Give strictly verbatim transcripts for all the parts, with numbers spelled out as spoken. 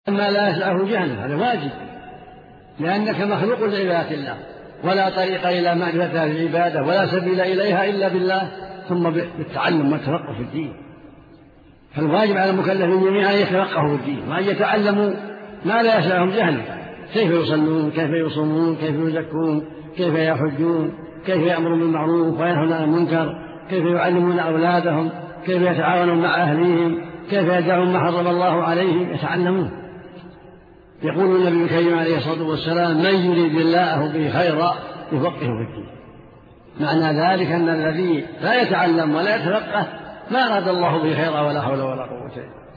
ما لا يسعه الجهل هذا واجب، لأنك مخلوق لعبادة الله، ولا طريق إلى معرفتها في العبادة ولا سبيل إليها إلا بالله، ثم بالتعلم والتفقه في الدين. فالواجب على المكلفين جميعا أن يتفقهوا في الدين وأن يتعلموا ما لا يسعهم جهله، كيف يصلون، كيف يصومون، كيف يزكون، كيف يحجون، كيف يأمرون بالمعروف وينهون عن المنكر، كيف يعلمون أولادهم، كيف يتعاونون مع أهليهم، كيف يدعون ما حرم الله عليهم، يتعلمون. يقول النبي الكريم عليه الصلاة والسلام: من يريد الله به خيرا يفقهه في الدين. معنى ذلك أن الذي لا يتعلم ولا يتفقه ما أراد الله به خيرا ولا حول ولا قوة إلا بالله.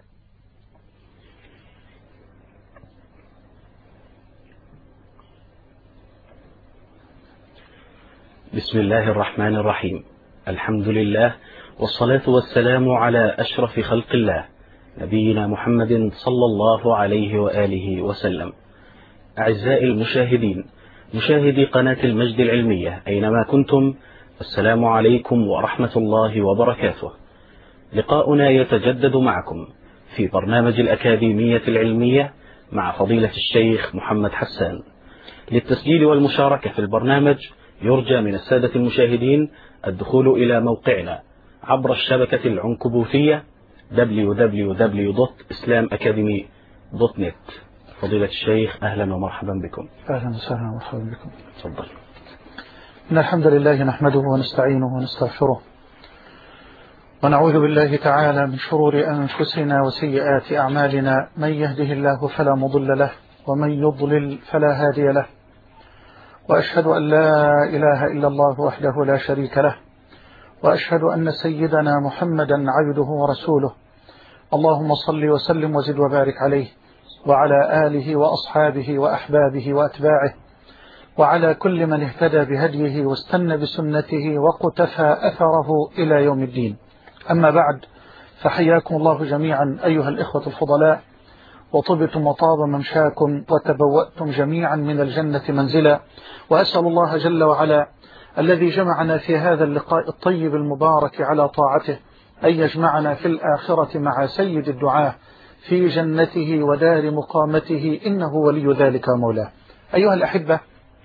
بسم الله الرحمن الرحيم. الحمد لله والصلاة والسلام على أشرف خلق الله نبينا محمد صلى الله عليه وآله وسلم. أعزائي المشاهدين، مشاهدي قناة المجد العلمية أينما كنتم، السلام عليكم ورحمة الله وبركاته. لقاؤنا يتجدد معكم في برنامج الأكاديمية العلمية مع فضيلة الشيخ محمد حسان. للتسجيل والمشاركة في البرنامج يرجى من السادة المشاهدين الدخول إلى موقعنا عبر الشبكة العنكبوتية دبليو دبليو دبليو دوت إسلام أكاديمي دوت نت. فضيلة الشيخ أهلا ومرحبا بكم. أهلا وسهلا ومرحبا بكم. تفضل. إن الحمد لله نحمده ونستعينه ونستغفره ونعوذ بالله تعالى من شرور أنفسنا وسيئات أعمالنا، من يهده الله فلا مضل له ومن يضلل فلا هادي له، وأشهد أن لا إله إلا الله وحده لا شريك له، وأشهد أن سيدنا محمدا عبده ورسوله. اللهم صل وسلم وزد وبارك عليه وعلى آله وأصحابه وأحبابه وأتباعه وعلى كل من اهتدى بهديه واستنى بسنته وقتفى أثره إلى يوم الدين. أما بعد، فحياكم الله جميعا أيها الإخوة الفضلاء، وطبتم وطاب ممشاكم وتبوأتم جميعا من الجنة منزلا، وأسأل الله جل وعلا الذي جمعنا في هذا اللقاء الطيب المبارك على طاعته أن يجمعنا في الآخرة مع سيد الدعاة في جنته ودار مقامته، إنه ولي ذلك مولاه. أيها الأحبة،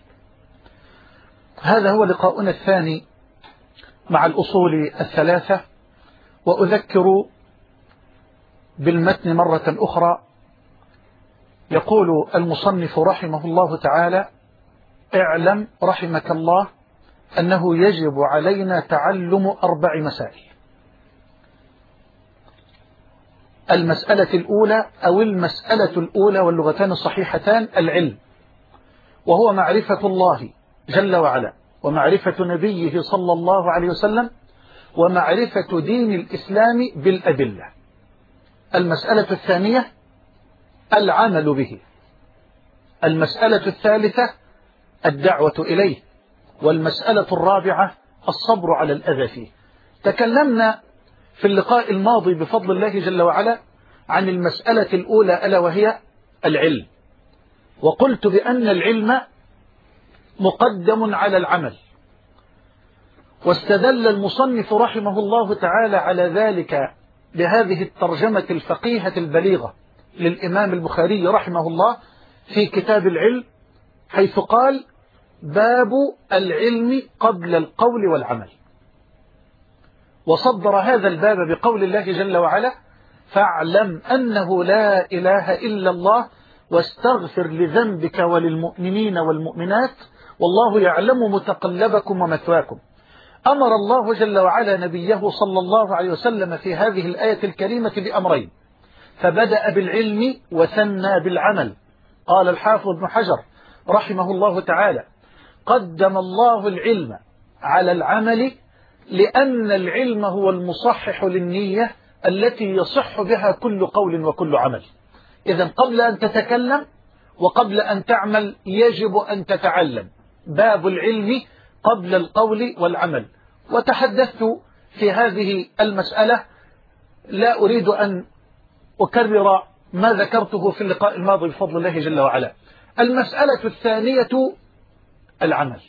هذا هو لقاؤنا الثاني مع الأصول الثلاثة، وأذكر بالمتن مرة أخرى. يقول المصنف رحمه الله تعالى: اعلم رحمك الله أنه يجب علينا تعلم أربع مسائل. المسألة الأولى أو المسألة الأولى واللغتان الصحيحتان العلم، وهو معرفة الله جل وعلا ومعرفة نبيه صلى الله عليه وسلم ومعرفة دين الإسلام بالأدلة. المسألة الثانية العمل به. المسألة الثالثة الدعوة إليه. والمسألة الرابعة الصبر على الأذى فيه. تكلمنا في اللقاء الماضي بفضل الله جل وعلا عن المسألة الأولى ألا وهي العلم، وقلت بأن العلم مقدم على العمل، واستدل المصنف رحمه الله تعالى على ذلك بهذه الترجمة الفقيهة البليغة للإمام البخاري رحمه الله في كتاب العلم، حيث قال: باب العلم قبل القول والعمل. وصدر هذا الباب بقول الله جل وعلا: فاعلم أنه لا إله إلا الله واستغفر لذنبك وللمؤمنين والمؤمنات والله يعلم متقلبكم ومثواكم. أمر الله جل وعلا نبيه صلى الله عليه وسلم في هذه الآية الكريمة بأمرين، فبدأ بالعلم وثنى بالعمل. قال الحافظ ابن حجر رحمه الله تعالى: قدم الله العلم على العمل لأن العلم هو المصحح للنية التي يصح بها كل قول وكل عمل. إذن قبل أن تتكلم وقبل أن تعمل يجب أن تتعلم. باب العلم قبل القول والعمل. وتحدثت في هذه المسألة، لا أريد أن أكرر ما ذكرته في اللقاء الماضي بفضل الله جل وعلا. المسألة الثانية العمل.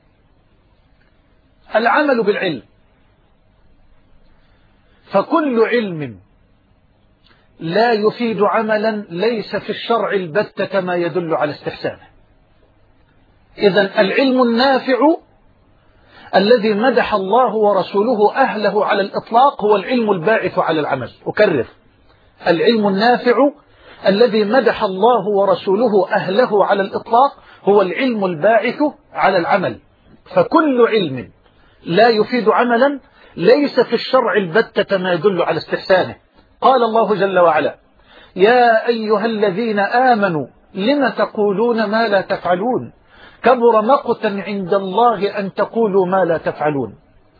العمل بالعلم، فكل علم لا يفيد عملا ليس في الشرع البتة ما يدل على استحسانه. إذن العلم النافع الذي مدح الله ورسوله أهله على الإطلاق هو العلم الباعث على العمل. أكرر، العلم النافع الذي مدح الله ورسوله أهله على الإطلاق هو العلم الباعث على العمل. فكل علم لا يفيد عملا ليس في الشرع البتة ما يدل على استحسانه. قال الله جل وعلا: يا أيها الذين آمنوا لم تقولون ما لا تفعلون كبر مقتا عند الله أن تقولوا ما لا تفعلون.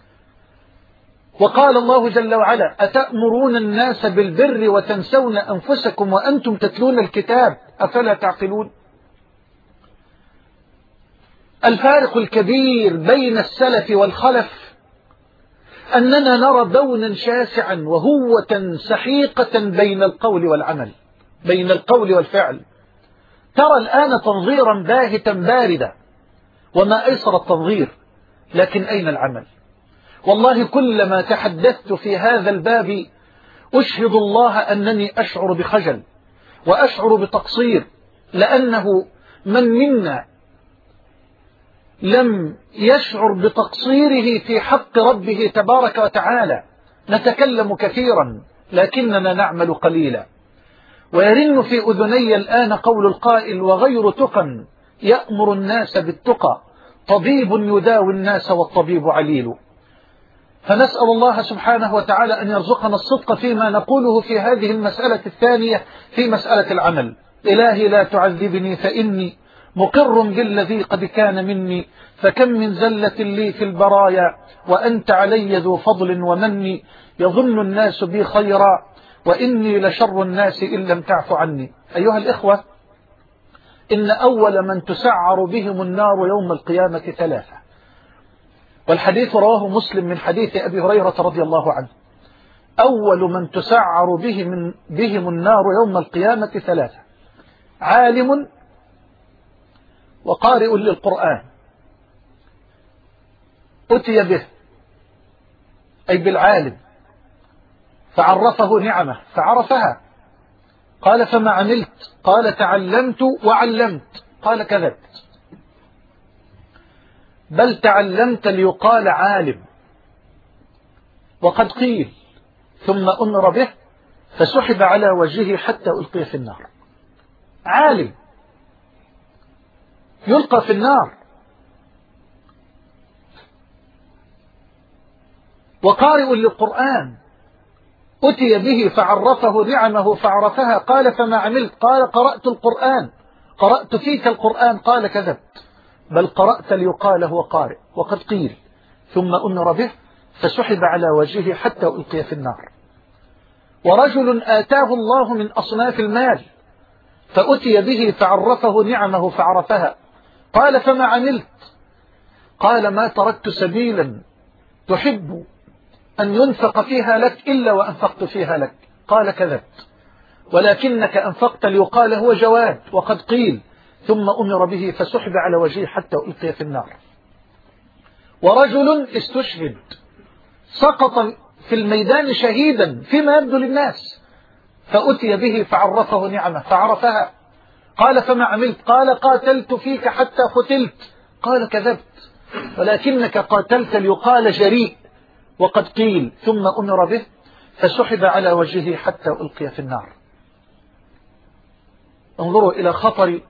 وقال الله جل وعلا: أتأمرون الناس بالبر وتنسون أنفسكم وأنتم تتلون الكتاب أفلا تعقلون. الفارق الكبير بين السلف والخلف أننا نرى بونا شاسعا وهوة سحيقة بين القول والعمل، بين القول والفعل. ترى الآن تنظيرا باهتا باردا، وما أيسر التنظير، لكن أين العمل؟ والله كلما تحدثت في هذا الباب أشهد الله أنني أشعر بخجل وأشعر بتقصير، لأنه من منا لم يشعر بتقصيره في حق ربه تبارك وتعالى. نتكلم كثيرا لكننا نعمل قليلا. ويرن في أذني الآن قول القائل: وغير تقى يأمر الناس بالتقى طبيب يداوي الناس والطبيب عليل. فنسأل الله سبحانه وتعالى أن يرزقنا الصدق فيما نقوله في هذه المسألة الثانية في مسألة العمل. إلهي لا تعذبني فإني مقر بالذي قد كان مني، فكم من زلة لي في البرايا وأنت علي ذو فضل ومني، يظن الناس بي خيرا وإني لشر الناس إن لم تعف عني. أيها الإخوة، إن أول من تسعر بهم النار يوم القيامة ثلاثة، والحديث رواه مسلم من حديث أبي هريرة رضي الله عنه: أول من تسعر بهم, بهم النار يوم القيامة ثلاثة: عالم وقارئ للقرآن أتي به، أي بالعالم، فعرفه نعمه فعرفها، قال: فما عملت؟ قال: تعلمت وعلمت. قال: كذبت، بل تعلمت ليقال عالم، وقد قيل، ثم أمر به فسحب على وجهه حتى ألقي في النار. عالم يلقى في النار. وقارئ للقرآن أتي به فعرفه نعمه فعرفها، قال: فما عملت؟ قال: قرأت القرآن، قرأت فيك القرآن. قال: كذبت، بل قرأت ليقال هو قارئ، وقد قيل، ثم أمر به فسحب على وجهه حتى ألقي في النار. ورجل آتاه الله من أصناف المال فأتي به فعرفه نعمه فعرفها، قال: فما عملت؟ قال: ما تركت سبيلا تحب أن ينفق فيها لك إلا وأنفقت فيها لك. قال: كذبت، ولكنك أنفقت ليقال هو جواد، وقد قيل، ثم أمر به فسحب على وجهه حتى ألقي في النار. ورجل استشهد سقط في الميدان شهيدا فيما يبدو للناس، فأتي به فعرفه نعمه فعرفها، قال: فما عملت؟ قال: قاتلت فيك حتى قتلت. قال: كذبت، ولكنك قاتلت ليقال جريء، وقد قيل، ثم أمر به فسحب على وجهه حتى ألقي في النار. انظروا إلى خطر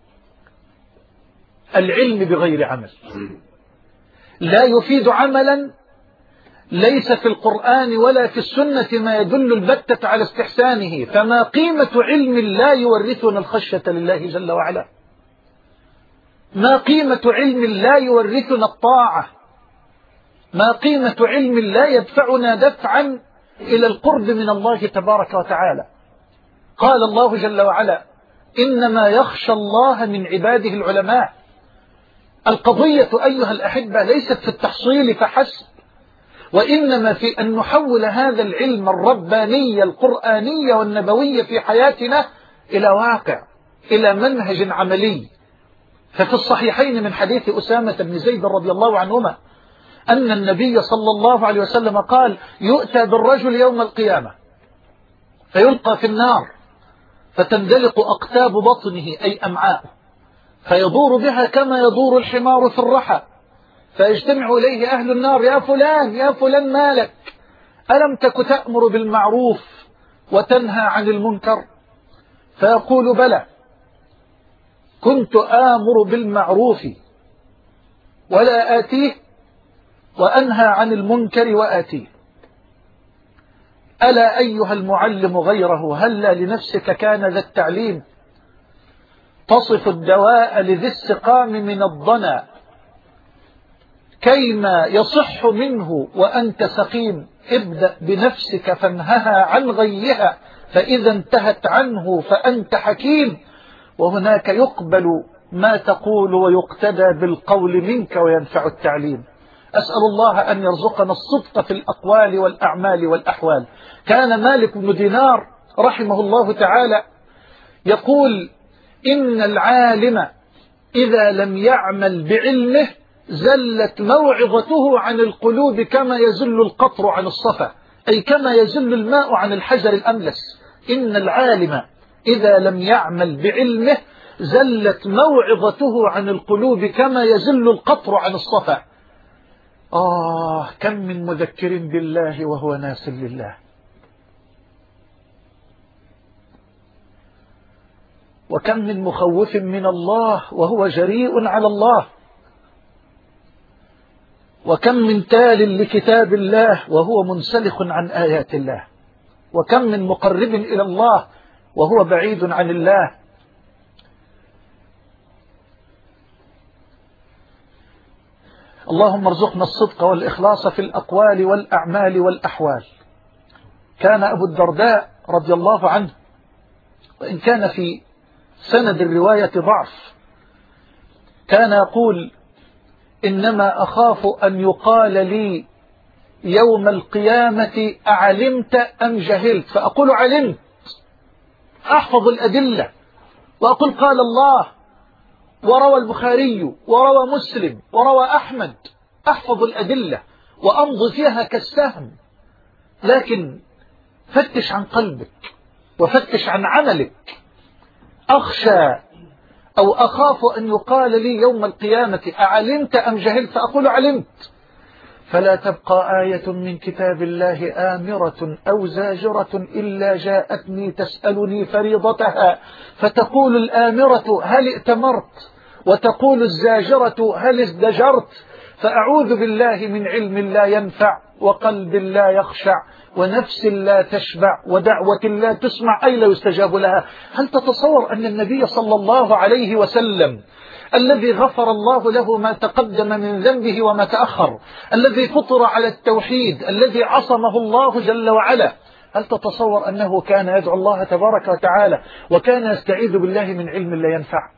العلم بغير عمل. لا يفيد عملا ليس في القرآن ولا في السنة ما يدل البتة على استحسانه. فما قيمة علم لا يورثنا الخشية لله جل وعلا؟ ما قيمة علم لا يورثنا الطاعة؟ ما قيمة علم لا يدفعنا دفعا إلى القرب من الله تبارك وتعالى؟ قال الله جل وعلا: إنما يخشى الله من عباده العلماء. القضية أيها الأحبة ليست في التحصيل فحسب، وإنما في أن نحول هذا العلم الرباني القرآني والنبوي في حياتنا إلى واقع، إلى منهج عملي. ففي الصحيحين من حديث أسامة بن زيد رضي الله عنهما أن النبي صلى الله عليه وسلم قال: يؤتى بالرجل يوم القيامة فيلقى في النار فتندلق أقتاب بطنه أي أمعاءه، فيدور بها كما يدور الحمار في الرحى، فيجتمع إليه أهل النار: يا فلان يا فلان مالك؟ ألم تك تأمر بالمعروف وتنهى عن المنكر؟ فيقول: بلى، كنت آمر بالمعروف ولا آتيه، وأنهى عن المنكر وآتيه. ألا أيها المعلم غيره، هلا لنفسك كان ذا التعليم، تصف الدواء لذي السقام من الضنا، كيما يصح منه وأنت سقيم. ابدأ بنفسك فانهها عن غيها، فإذا انتهت عنه فأنت حكيم. وهناك يقبل ما تقول ويقتدى بالقول منك وينفع التعليم. أسأل الله أن يرزقنا الصدق في الأقوال والأعمال والأحوال. كان مالك بن دينار رحمه الله تعالى يقول: إن العالم إذا لم يعمل بعلمه زلت موعظته عن القلوب كما يزل القطر عن الصفا، أي كما يزل الماء عن الحجر الأملس. إن العالم إذا لم يعمل بعلمه زلت موعظته عن القلوب كما يزل القطر عن الصفا. آه، كم من مذكر بالله وهو ناس لله، وكم من مخوف من الله وهو جريء على الله، وكم من تال لكتاب الله وهو منسلخ عن آيات الله، وكم من مقرب إلى الله وهو بعيد عن الله. اللهم ارزقنا الصدق والإخلاص في الأقوال والأعمال والأحوال. كان أبو الدرداء رضي الله عنه، وإن كان في سند الرواية ضعف، كان يقول: إنما أخاف أن يقال لي يوم القيامة أعلمت أم جهلت؟ فأقول علمت، أحفظ الأدلة وأقول قال الله وروى البخاري وروى مسلم وروى أحمد، أحفظ الأدلة وأمضي فيها كالسهم. لكن فتش عن قلبك وفتش عن عملك. أخشى أو أخاف أن يقال لي يوم القيامة أعلمت أم جهلت؟ فأقول علمت. فلا تبقى آية من كتاب الله آمرة أو زاجرة إلا جاءتني تسألني فريضتها، فتقول الآمرة: هل ائتمرت؟ وتقول الزاجرة: هل ازدجرت؟ فأعوذ بالله من علم لا ينفع، وقلب لا يخشع، ونفس لا تشبع، ودعوة لا تسمع أي لا يستجاب لها. هل تتصور أن النبي صلى الله عليه وسلم الذي غفر الله له ما تقدم من ذنبه وما تأخر، الذي فطر على التوحيد، الذي عصمه الله جل وعلا، هل تتصور أنه كان يدعو الله تبارك وتعالى وكان يستعيذ بالله من علم لا ينفع؟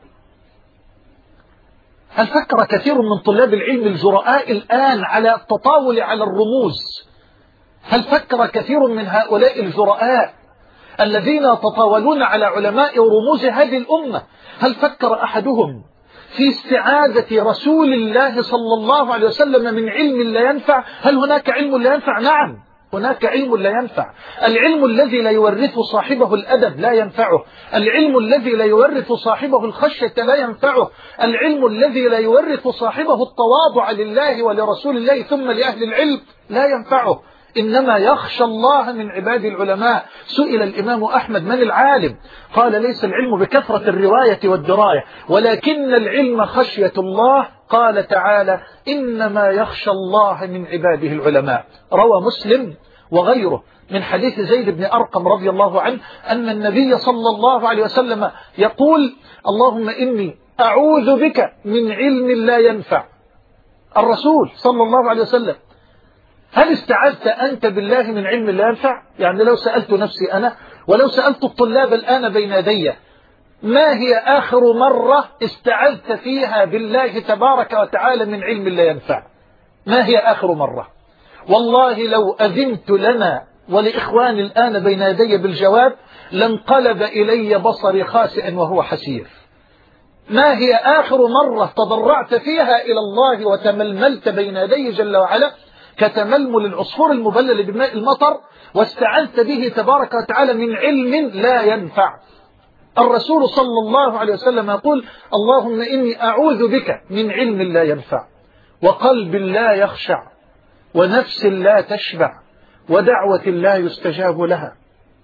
هل فكر كثير من طلاب العلم الجرآء الآن على التطاول على الرموز؟ هل فكر كثير من هؤلاء الجرآء الذين يتطاولون على علماء ورموز هذه الأمة، هل فكر أحدهم في استعاذة رسول الله صلى الله عليه وسلم من علم لا ينفع؟ هل هناك علم لا ينفع؟ نعم، هناك علم لا ينفع. العلم الذي لا يورث صاحبه الأدب لا ينفعه، العلم الذي لا يورث صاحبه الخشية لا ينفعه، العلم الذي لا يورث صاحبه التواضع لله ولرسول الله ثم لأهل العلم لا ينفعه. إنما يخشى الله من عباد العلماء. سئل الإمام أحمد: من العالم؟ قال: ليس العلم بكثرة الرواية والدراية، ولكن العلم خشية الله. قال تعالى: إنما يخشى الله من عباده العلماء. روى مسلم وغيره من حديث زيد بن أرقم رضي الله عنه أن النبي صلى الله عليه وسلم يقول: اللهم إني أعوذ بك من علم لا ينفع. الرسول صلى الله عليه وسلم: هل استعذت أنت بالله من علم لا ينفع؟ يعني لو سألت نفسي أنا ولو سألت الطلاب الآن بين يدي: ما هي آخر مرة استعذت فيها بالله تبارك وتعالى من علم لا ينفع؟ ما هي آخر مرة؟ والله لو أذنت لنا ولإخواني الآن بين يدي بالجواب لانقلب إلي بصري خاسئا وهو حسير. ما هي آخر مرة تضرعت فيها إلى الله وتململت بين يديه جل وعلا كتململ العصفور المبلل بماء المطر، واستعذت به تبارك وتعالى من علم لا ينفع. الرسول صلى الله عليه وسلم يقول: اللهم إني أعوذ بك من علم لا ينفع، وقلب لا يخشع، ونفس لا تشبع، ودعوة لا يستجاب لها.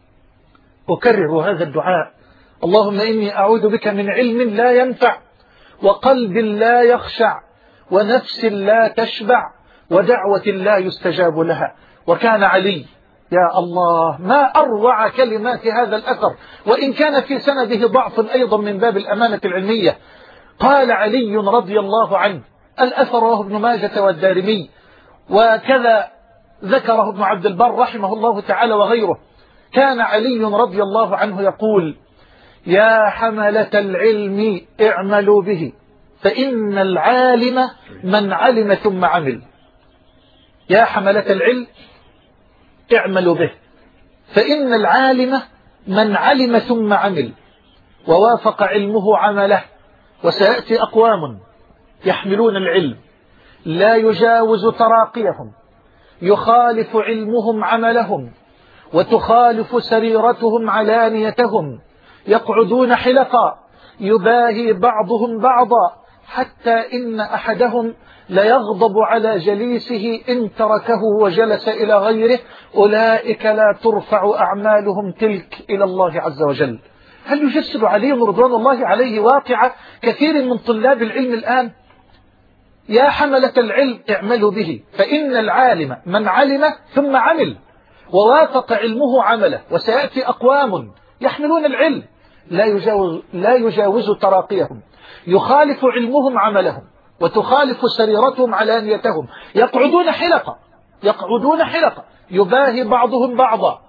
أكرر هذا الدعاء: اللهم إني أعوذ بك من علم لا ينفع، وقلب لا يخشع، ونفس لا تشبع، ودعوة لا يستجاب لها. وكان علي، يا الله ما أروع كلمات هذا الأثر، وإن كان في سنده ضعف أيضا من باب الأمانة العلمية. قال علي رضي الله عنه، الأثر رواه ابن ماجة والدارمي، وكذا ذكره ابن عبد البر رحمه الله تعالى وغيره. كان علي رضي الله عنه يقول: يا حملة العلم اعملوا به، فإن العالم من علم ثم عمل. يا حملة العلم اعملوا به، فإن العالم من علم ثم عمل، ووافق علمه عمله. وسيأتي أقوام يحملون العلم لا يجاوز تراقيهم، يخالف علمهم عملهم، وتخالف سريرتهم علانيتهم، يقعدون حلقا يباهي بعضهم بعضا، حتى إن أحدهم ليغضب على جليسه إن تركه وجلس إلى غيره. أولئك لا ترفع أعمالهم تلك إلى الله عز وجل. هل يجسد علي رضوان الله عليه واقع كثير من طلاب العلم الآن؟ يا حملة العلم اعملوا به، فإن العالم من علم ثم عمل، ووافق علمه عمله. وسيأتي أقوام يحملون العلم لا يجاوز, لا يجاوز تراقيهم، يخالف علمهم عملهم، وتخالف سريرتهم علانيتهم، يقعدون حلقة يقعدون حلقة يباهي بعضهم بعضا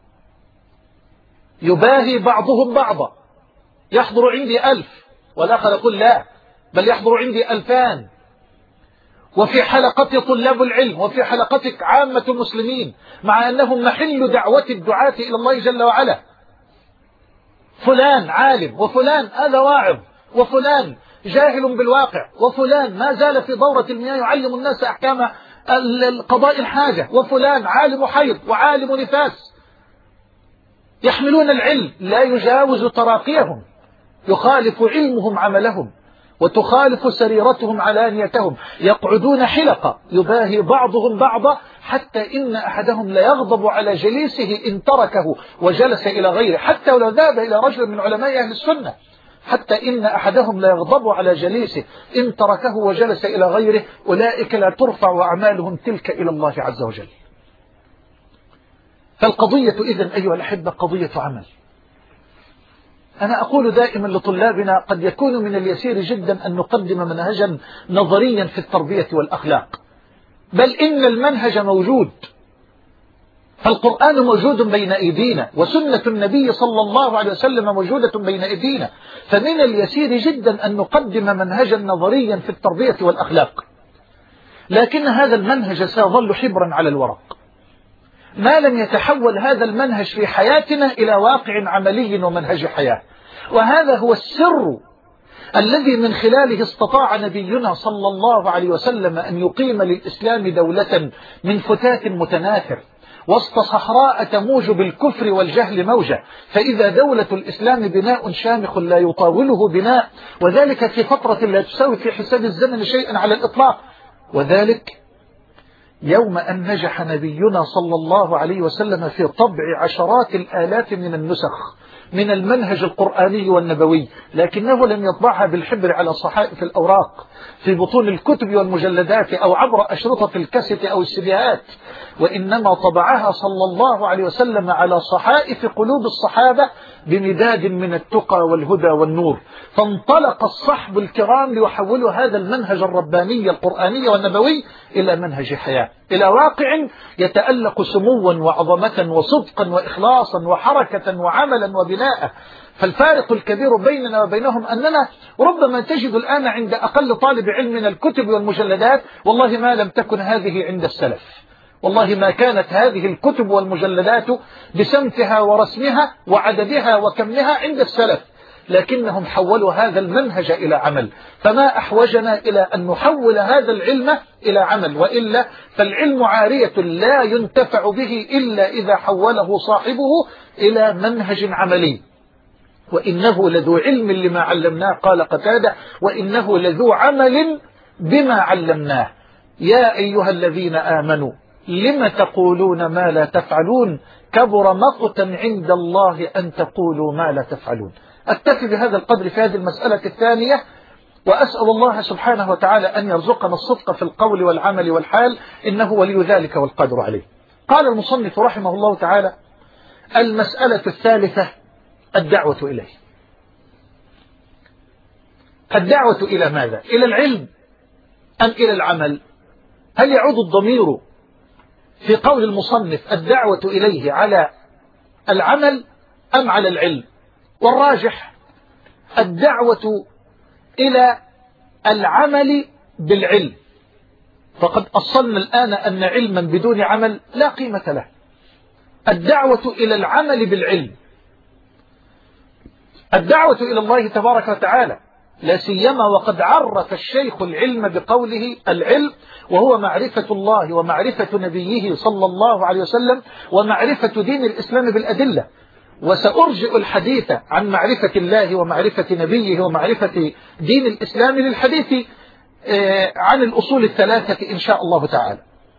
يباهي بعضهم بعضا يحضر عندي ألف، والآخر يقول لا بل يحضر عندي ألفان، وفي حلقتي طلاب العلم، وفي حلقتك عامة المسلمين، مع أنهم محل دعوة الدعاة إلى الله جل وعلا. فلان عالم، وفلان هذا واعظ، وفلان جاهل بالواقع، وفلان ما زال في دورة المياه يعلم الناس أحكام قضاء الحاجة، وفلان عالم حيض وعالم نفاس. يحملون العلم لا يجاوز تراقيهم، يخالف علمهم عملهم، وتخالف سريرتهم علانيتهم، يقعدون حلقة يباهي بعضهم بعضا، حتى إن أحدهم ليغضب على جليسه إن تركه وجلس إلى غيره، حتى ولو ذهب إلى رجل من علماء أهل السنة، حتى إن أحدهم ليغضب على جليسه إن تركه وجلس إلى غيره. أولئك لا ترفع أعمالهم تلك إلى الله عز وجل. فالقضية إذن أيها الأحبة قضية عمل. أنا أقول دائما لطلابنا: قد يكون من اليسير جدا أن نقدم منهجا نظريا في التربية والأخلاق، بل إن المنهج موجود، فالقرآن موجود بين أيدينا، وسنة النبي صلى الله عليه وسلم موجودة بين أيدينا، فمن اليسير جدا أن نقدم منهجا نظريا في التربية والأخلاق. لكن هذا المنهج سيظل حبرا على الورق ما لم يتحول هذا المنهج في حياتنا إلى واقع عملي ومنهج حياة. وهذا هو السر الذي من خلاله استطاع نبينا صلى الله عليه وسلم أن يقيم للإسلام دولة من فتات متناثر وسط صحراء تموج بالكفر والجهل موجة، فإذا دولة الإسلام بناء شامخ لا يطاوله بناء، وذلك في فترة لا تساوي في حساب الزمن شيئا على الإطلاق. وذلك يوم أن نجح نبينا صلى الله عليه وسلم في طبع عشرات الآلاف من النسخ من المنهج القرآني والنبوي، لكنه لم يطبعها بالحبر على صحائف الأوراق في بطون الكتب والمجلدات أو عبر أشرطة الكاسيت أو السيديهات، وإنما طبعها صلى الله عليه وسلم على صحائف قلوب الصحابة بمداد من التقى والهدى والنور. فانطلق الصحب الكرام ليحولوا هذا المنهج الرباني القرآني والنبوي إلى منهج حياة، إلى واقع يتألق سموا وعظمة وصدقا وإخلاصا وحركة وعملا وبناء. فالفارق الكبير بيننا وبينهم أننا ربما تجد الآن عند أقل طالب علم من الكتب والمجلدات والله ما لم تكن هذه عند السلف، والله ما كانت هذه الكتب والمجلدات بسمتها ورسمها وعددها وكمها عند السلف. لكنهم حولوا هذا المنهج إلى عمل. فما أحوجنا إلى أن نحول هذا العلم إلى عمل، وإلا فالعلم عارية لا ينتفع به إلا إذا حوله صاحبه إلى منهج عملي. وإنه لذو علم لما علمناه، قال قتادة، وإنه لذو عمل بما علمناه. يا أيها الذين آمنوا لم تقولون ما لا تفعلون كبر مقتا عند الله أن تقولوا ما لا تفعلون. أكتفي بهذا القدر في هذه المسألة الثانية، وأسأل الله سبحانه وتعالى أن يرزقنا الصدق في القول والعمل والحال، إنه ولي ذلك والقادر عليه. قال المصنف رحمه الله تعالى: المسألة الثالثة الدعوة إليه. الدعوة إلى ماذا؟ إلى العلم أم إلى العمل؟ هل يعود الضمير في قول المصنف الدعوة إليه على العمل أم على العلم؟ والراجح الدعوة إلى العمل بالعلم، فقد أصلنا الآن أن علما بدون عمل لا قيمة له. الدعوة إلى العمل بالعلم، الدعوة إلى الله تبارك وتعالى، لا سيما وقد عرف الشيخ العلم بقوله العلم وهو معرفة الله ومعرفة نبيه صلى الله عليه وسلم ومعرفة دين الإسلام بالأدلة. وسأرجئ الحديث عن معرفة الله ومعرفة نبيه ومعرفة دين الإسلام للحديث عن الأصول الثلاثة إن شاء الله تعالى.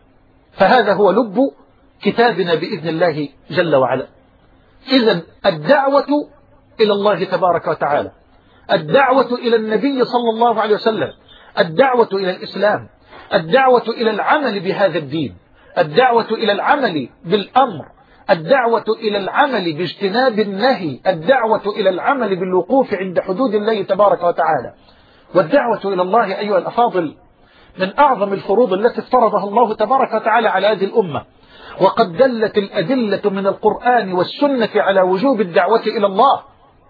فهذا هو لب كتابنا بإذن الله جل وعلا. إذن الدعوة إلى الله تبارك وتعالى، الدعوة إلى النبي صلى الله عليه وسلم، الدعوة إلى الإسلام، الدعوة إلى العمل بهذا الدين، الدعوة إلى العمل بالأمر، الدعوة إلى العمل باجتناب النهي، الدعوة إلى العمل بالوقوف عند حدود الله تبارك وتعالى. والدعوة إلى الله أيها الأفاضل من أعظم الفروض التي افترضها الله تبارك وتعالى على هذه الأمة، وقد دلت الأدلة من القرآن والسنة على وجوب الدعوة إلى الله،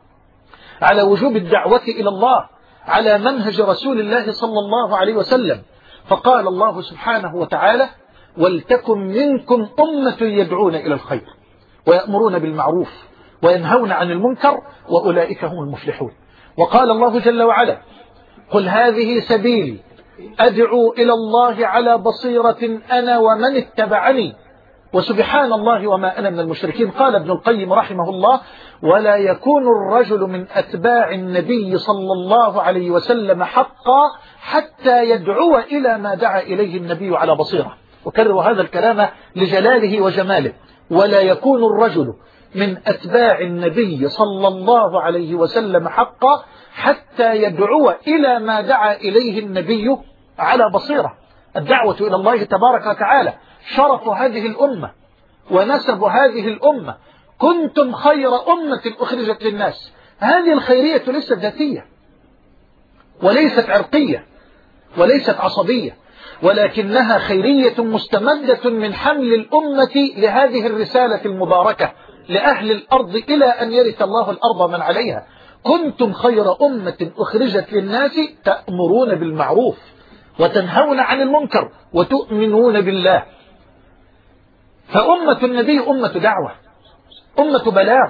على وجوب الدعوة إلى الله على منهج رسول الله صلى الله عليه وسلم. فقال الله سبحانه وتعالى: ولتكن منكم أمة يدعون إلى الخير ويأمرون بالمعروف وينهون عن المنكر وأولئك هم المفلحون. وقال الله جل وعلا: قل هذه سبيلي أدعو إلى الله على بصيرة أنا ومن اتبعني وسبحان الله وما أنا من المشركين. قال ابن القيم رحمه الله: ولا يكون الرجل من أتباع النبي صلى الله عليه وسلم حقا حتى يدعو إلى ما دعا إليه النبي على بصيرة. وكرر هذا الكلام لجلاله وجماله: ولا يكون الرجل من أتباع النبي صلى الله عليه وسلم حقا حتى يدعو إلى ما دعا إليه النبي على بصيرة. الدعوة إلى الله تبارك وتعالى شرف هذه الأمة ونسب هذه الأمة. كنتم خير أمة أخرجت للناس. هذه الخيرية ليست ذاتية وليست عرقية وليست عصبية، ولكنها خيرية مستمدة من حمل الأمة لهذه الرسالة المباركة لأهل الأرض إلى أن يرث الله الأرض من عليها. كنتم خير أمة أخرجت للناس تأمرون بالمعروف وتنهون عن المنكر وتؤمنون بالله. فأمة النبي أمة دعوة، أمة بلاغ،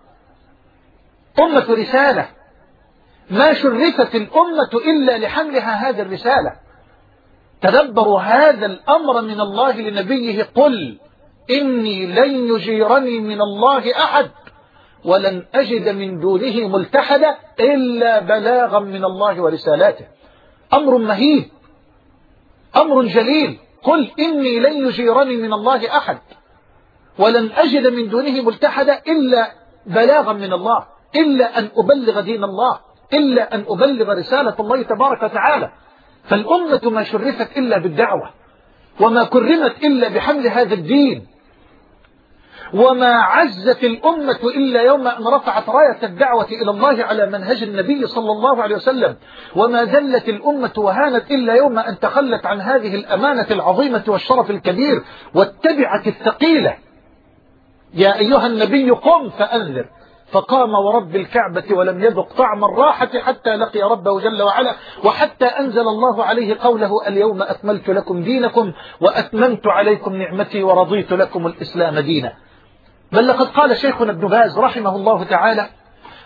أمة رسالة، ما شرفت الأمة إلا لحملها هذه الرسالة. تدبروا هذا الأمر من الله لنبيه: قل إني لن يجيرني من الله أحد ولن أجد من دونه ملتحدا إلا بلاغا من الله ورسالاته. أمر مهيب، أمر جليل. قل إني لن يجيرني من الله أحد ولن أجد من دونه ملتحدا إلا بلاغا من الله، إلا أن أبلغ دين الله، إلا أن أبلغ رسالة الله تبارك وتعالى. فالأمة ما شرفت إلا بالدعوة، وما كرمت إلا بحمل هذا الدين، وما عزت الأمة إلا يوم أن رفعت راية الدعوة إلى الله على منهج النبي صلى الله عليه وسلم، وما ذلت الأمة وهانت إلا يوم أن تخلت عن هذه الأمانة العظيمة والشرف الكبير واتبعت الثقيلة. يا أيها النبي قم فأنذر، فقام ورب الكعبة ولم يذق طعم الراحة حتى لقي ربه جل وعلا، وحتى أنزل الله عليه قوله: اليوم أكملت لكم دينكم وأتممت عليكم نعمتي ورضيت لكم الإسلام دينا. بل لقد قال شيخنا ابن باز رحمه الله تعالى: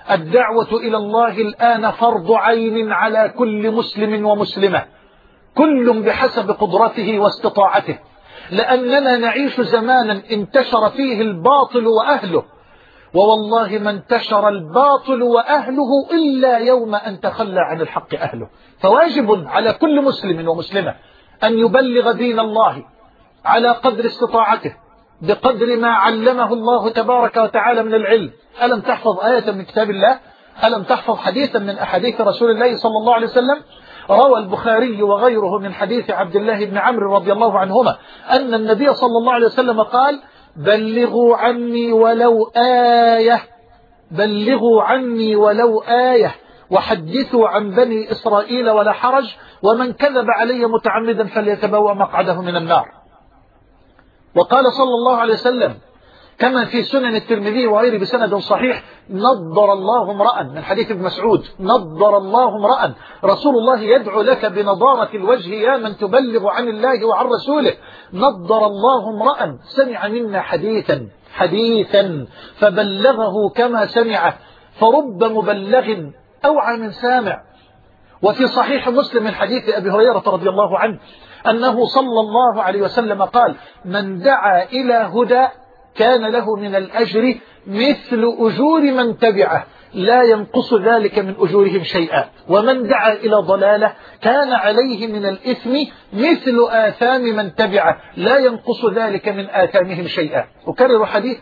الدعوة إلى الله الآن فرض عين على كل مسلم ومسلمة، كل بحسب قدرته واستطاعته، لأننا نعيش زمانا انتشر فيه الباطل وأهله، ووالله ما انتشر الباطل وأهله إلا يوم أن تخلى عن الحق أهله. فواجب على كل مسلم ومسلمة أن يبلغ دين الله على قدر استطاعته بقدر ما علمه الله تبارك وتعالى من العلم. ألم تحفظ آية من كتاب الله؟ ألم تحفظ حديثا من أحاديث رسول الله صلى الله عليه وسلم؟ روى البخاري وغيره من حديث عبد الله بن عمرو رضي الله عنهما أن النبي صلى الله عليه وسلم قال: بلغوا عني ولو آية، بلغوا عني ولو آية، وحدثوا عن بني إسرائيل ولا حرج، ومن كذب علي متعمدا فليتبوأ مقعده من النار. وقال صلى الله عليه وسلم كما في سنن الترمذي وغيره بسند صحيح: نضر الله امرأ، من حديث ابن مسعود: نضر الله امرأ رسول الله يدعو لك بنضارة الوجه يا من تبلغ عن الله وعن رسوله، نضر الله امرأ سمع منا حديثا حديثا فبلغه كما سمعه، فرب مبلغ أوعى من سامع. وفي صحيح مسلم من حديث أبي هريرة رضي الله عنه أنه صلى الله عليه وسلم قال: من دعا إلى هدى كان له من الأجر مثل أجور من تبعه لا ينقص ذلك من أجورهم شيئا، ومن دعا إلى ضلالة كان عليه من الإثم مثل آثام من تبعه لا ينقص ذلك من آثامهم شيئا. أكرر حديث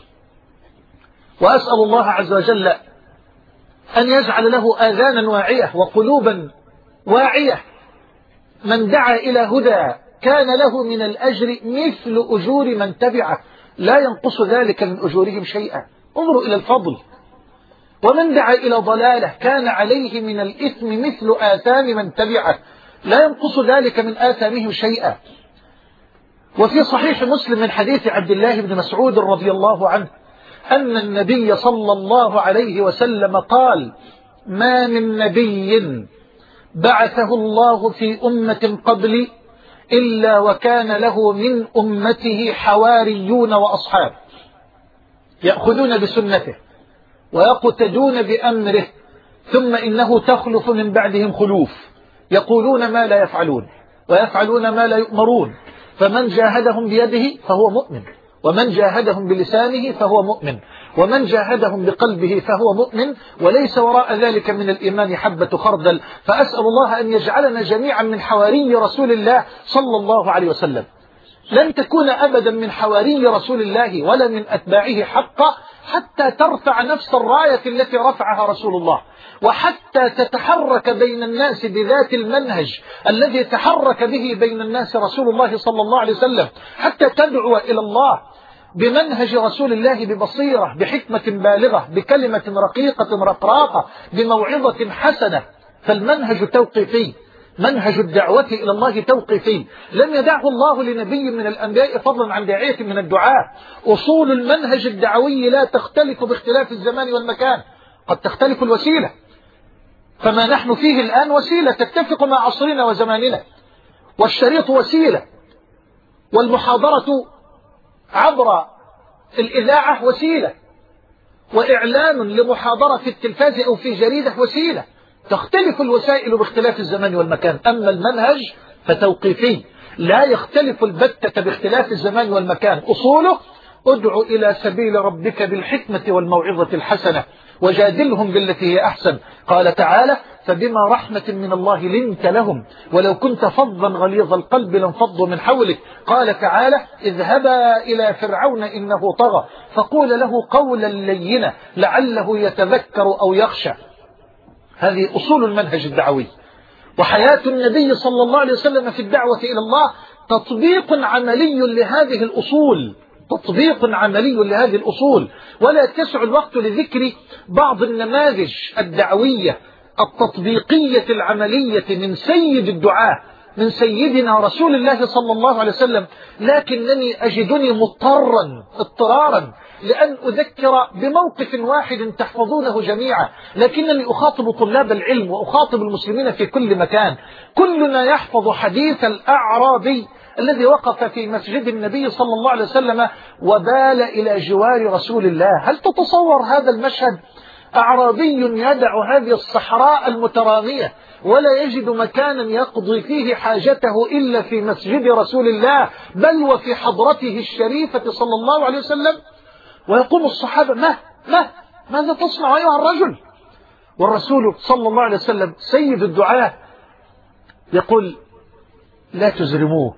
وأسأل الله عز وجل أن يجعل له آذانا واعية وقلوبا واعية: من دعا إلى هدى كان له من الأجر مثل أجور من تبعه لا ينقص ذلك من أجورهم شيئا. انظروا إلى الفضل. ومن دعا إلى ضلالة كان عليه من الإثم مثل آثام من تبعه لا ينقص ذلك من آثامهم شيئا. وفي صحيح مسلم من حديث عبد الله بن مسعود رضي الله عنه أن النبي صلى الله عليه وسلم قال: ما من نبي بعثه الله في أمة قبلي إلا وكان له من أمته حواريون وأصحاب يأخذون بسنته ويقتدون بأمره، ثم إنه تخلف من بعدهم خلوف يقولون ما لا يفعلون ويفعلون ما لا يؤمرون، فمن جاهدهم بيده فهو مؤمن، ومن جاهدهم بلسانه فهو مؤمن، ومن جاهدهم بقلبه فهو مؤمن، وليس وراء ذلك من الإيمان حبة خردل. فأسأل الله أن يجعلنا جميعا من حواري رسول الله صلى الله عليه وسلم. لن تكون أبدا من حواري رسول الله ولا من أتباعه حقا حتى ترفع نفس الراية التي رفعها رسول الله، وحتى تتحرك بين الناس بذات المنهج الذي تحرك به بين الناس رسول الله صلى الله عليه وسلم، حتى تدعو إلى الله بمنهج رسول الله ببصيرة بحكمة بالغة بكلمة رقيقة رقراقة بموعظة حسنة. فالمنهج توقيفي، منهج الدعوة إلى الله توقيفي، لم يدعه الله لنبي من الأنبياء فضلا عن داعية من الدعاة. أصول المنهج الدعوي لا تختلف باختلاف الزمان والمكان، قد تختلف الوسيلة، فما نحن فيه الآن وسيلة تتفق مع عصرنا وزماننا، والشريط وسيلة، والمحاضرة عبر الإذاعة وسيلة، وإعلان لمحاضرة في التلفاز أو في جريدة وسيلة، تختلف الوسائل باختلاف الزمان والمكان. أما المنهج فتوقيفي لا يختلف البتة باختلاف الزمان والمكان. أصوله: ادع إلى سبيل ربك بالحكمة والموعظة الحسنة وجادلهم بالتي هي أحسن. قال تعالى: فبما رحمة من الله لنت لهم ولو كنت فظا غليظ القلب لانفضوا من حولك. قال تعالى: اذهبا إلى فرعون إنه طغى فقول له قولا لينا لعله يتذكر أو يخشى. هذه أصول المنهج الدعوي. وحياة النبي صلى الله عليه وسلم في الدعوة إلى الله تطبيق عملي لهذه الأصول، تطبيق عملي لهذه الأصول. ولا يتسع الوقت لذكر بعض النماذج الدعوية التطبيقية العملية من سيد الدعاة، من سيدنا رسول الله صلى الله عليه وسلم، لكنني أجدني مضطرا اضطرارا لأن أذكر بموقف واحد تحفظونه جميعا، لكنني أخاطب طلاب العلم وأخاطب المسلمين في كل مكان. كلنا يحفظ حديث الأعرابي الذي وقف في مسجد النبي صلى الله عليه وسلم وبال إلى جوار رسول الله. هل تتصور هذا المشهد؟ أعرابي يدع هذه الصحراء المترامية ولا يجد مكانا يقضي فيه حاجته إلا في مسجد رسول الله بل وفي حضرته الشريفة صلى الله عليه وسلم، ويقوم الصحابة: ما ما ماذا تصنع أيها الرجل؟ والرسول صلى الله عليه وسلم سيد الدعاة يقول: لا تزرموه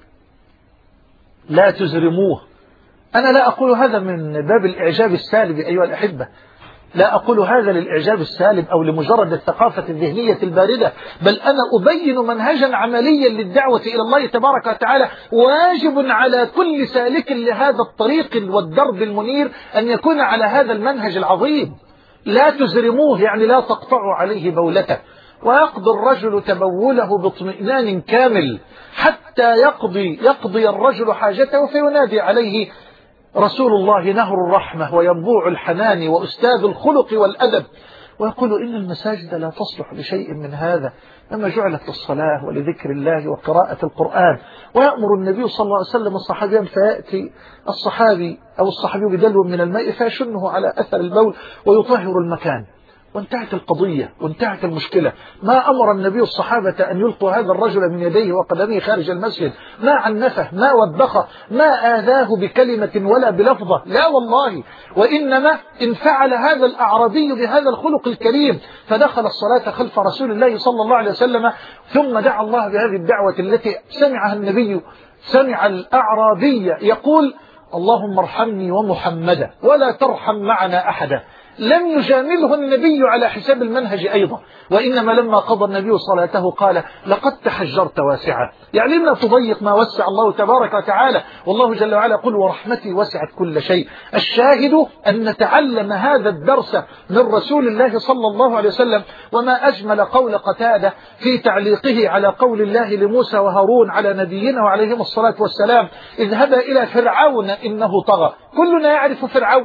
لا تزرموه. أنا لا أقول هذا من باب الإعجاب السالب أيها الأحبة، لا أقول هذا للإعجاب السالب أو لمجرد الثقافة الذهنية الباردة، بل أنا أبين منهجا عمليا للدعوة إلى الله تبارك وتعالى واجب على كل سالك لهذا الطريق والدرب المنير أن يكون على هذا المنهج العظيم. لا تزرموه يعني لا تقطعوا عليه بولته، ويقضي الرجل تبوله باطمئنان كامل حتى يقضي يقضي الرجل حاجته فينادي عليه رسول الله نهر الرحمة وينبوع الحنان وأستاذ الخلق والأدب، ويقول: إن المساجد لا تصلح لشيء من هذا، إنما جعلت للصلاة ولذكر الله وقراءة القرآن. ويأمر النبي صلى الله عليه وسلم الصحابيين، فيأتي الصحابي أو الصحابي بدلو من الماء فيشنه على أثر البول ويطهر المكان، وانتهت القضية وانتهت المشكلة. ما أمر النبي الصحابة أن يلقوا هذا الرجل من يديه وقدميه خارج المسجد، ما عنفه، ما وبخه، ما آذاه بكلمة ولا بلفظة، لا والله، وإنما إن فعل هذا الأعرابي بهذا الخلق الكريم فدخل الصلاة خلف رسول الله صلى الله عليه وسلم، ثم دعا الله بهذه الدعوة التي سمعها النبي. سمع الأعرابي يقول: اللهم ارحمني ومحمدا ولا ترحم معنا أحدا. لم يجامله النبي على حساب المنهج أيضا، وإنما لما قضى النبي صلاته قال: لقد تحجرت واسعا، يعني لا تضيق ما وسع الله تبارك وتعالى، والله جل وعلا يقول: ورحمتي وسعت كل شيء. الشاهد أن نتعلم هذا الدرس من رسول الله صلى الله عليه وسلم. وما أجمل قول قتادة في تعليقه على قول الله لموسى وهارون على نبينا وعليهم الصلاة والسلام: اذهبا إلى فرعون إنه طغى. كلنا يعرف فرعون،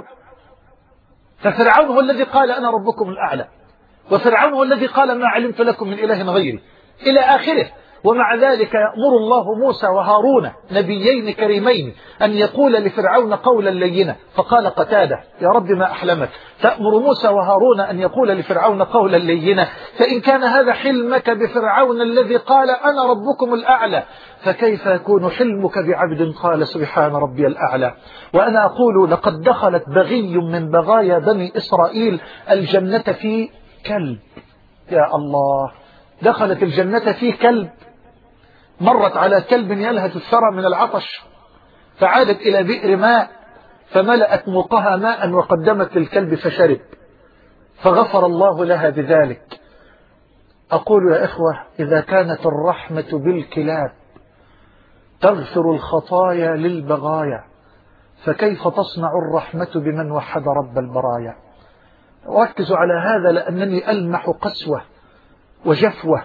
ففرعون هو الذي قال: أنا ربكم الأعلى، وفرعون هو الذي قال: ما علمت لكم من إله غيري، إلى آخره. ومع ذلك يأمر الله موسى وهارون نبيين كريمين أن يقول لفرعون قولا لينا، فقال قتادة: يا رب ما أحلمك، تأمر موسى وهارون أن يقول لفرعون قولا لينا، فإن كان هذا حلمك بفرعون الذي قال أنا ربكم الأعلى، فكيف يكون حلمك بعبد قال سبحان ربي الأعلى؟ وأنا أقول: لقد دخلت بغي من بغايا بني إسرائيل الجنة في كلب. يا الله، دخلت الجنة في كلب، مرت على كلب يلهث الثرى من العطش، فعادت إلى بئر ماء فملأت موقها ماء وقدمت للكلب فشرب، فغفر الله لها بذلك. أقول يا إخوة: إذا كانت الرحمة بالكلاب تغفر الخطايا للبغايا، فكيف تصنع الرحمة بمن وحد رب البرايا؟ وركزوا على هذا، لأنني ألمح قسوة وجفوة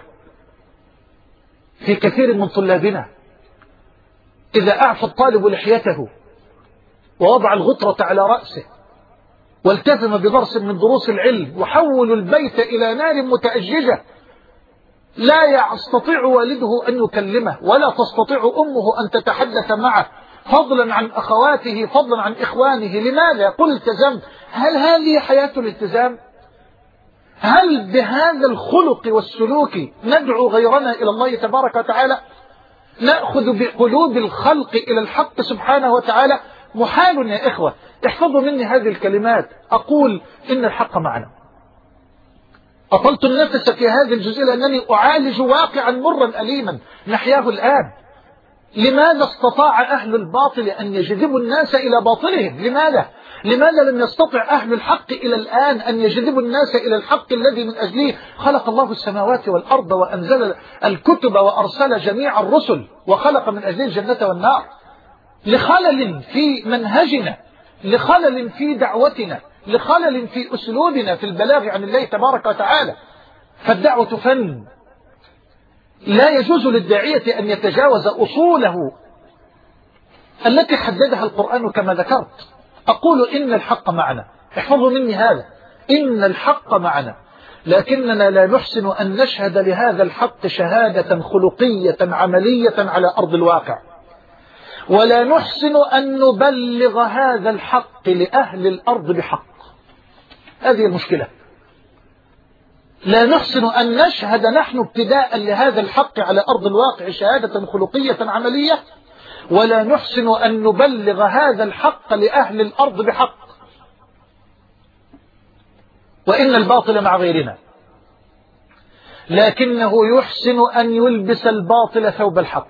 في كثير من طلابنا. إذا أعفى الطالب لحيته ووضع الغطرة على رأسه والتزم بدرس من دروس العلم وحول البيت إلى نار متأججة، لا يستطيع والده أن يكلمه ولا تستطيع أمه أن تتحدث معه، فضلا عن أخواته، فضلا عن إخوانه. لماذا؟ قل التزمت. هل هذه حياة الالتزام؟ هل بهذا الخلق والسلوك ندعو غيرنا إلى الله تبارك وتعالى؟ نأخذ بقلوب الخلق إلى الحق سبحانه وتعالى؟ محال يا إخوة. احفظوا مني هذه الكلمات. أقول إن الحق معنا. أطلت النفس في هذه الجزئية لأنني أعالج واقعا مرا أليما نحياه الآن. لماذا استطاع أهل الباطل أن يجذبوا الناس إلى باطلهم؟ لماذا؟ لماذا لم يستطع أهل الحق إلى الآن أن يجذبوا الناس إلى الحق الذي من أجله خلق الله السماوات والأرض وأنزل الكتب وأرسل جميع الرسل وخلق من أجله الجنة والنار؟ لخلل في منهجنا، لخلل في دعوتنا، لخلل في أسلوبنا في البلاغ عن الله تبارك وتعالى. فالدعوة فن، لا يجوز للداعية أن يتجاوز أصوله التي حددها القرآن كما ذكرت. أقول إن الحق معنا. احفظوا مني هذا، إن الحق معنا، لكننا لا نحسن أن نشهد لهذا الحق شهادة خلقية عملية على أرض الواقع، ولا نحسن أن نبلغ هذا الحق لأهل الأرض بحق. هذه المشكلة. لا نحسن أن نشهد نحن ابتداء لهذا الحق على أرض الواقع شهادة خلقية عملية، ولا نحسن أن نبلغ هذا الحق لأهل الأرض بحق. وإن الباطل مع غيرنا، لكنه يحسن أن يلبس الباطل ثوب الحق،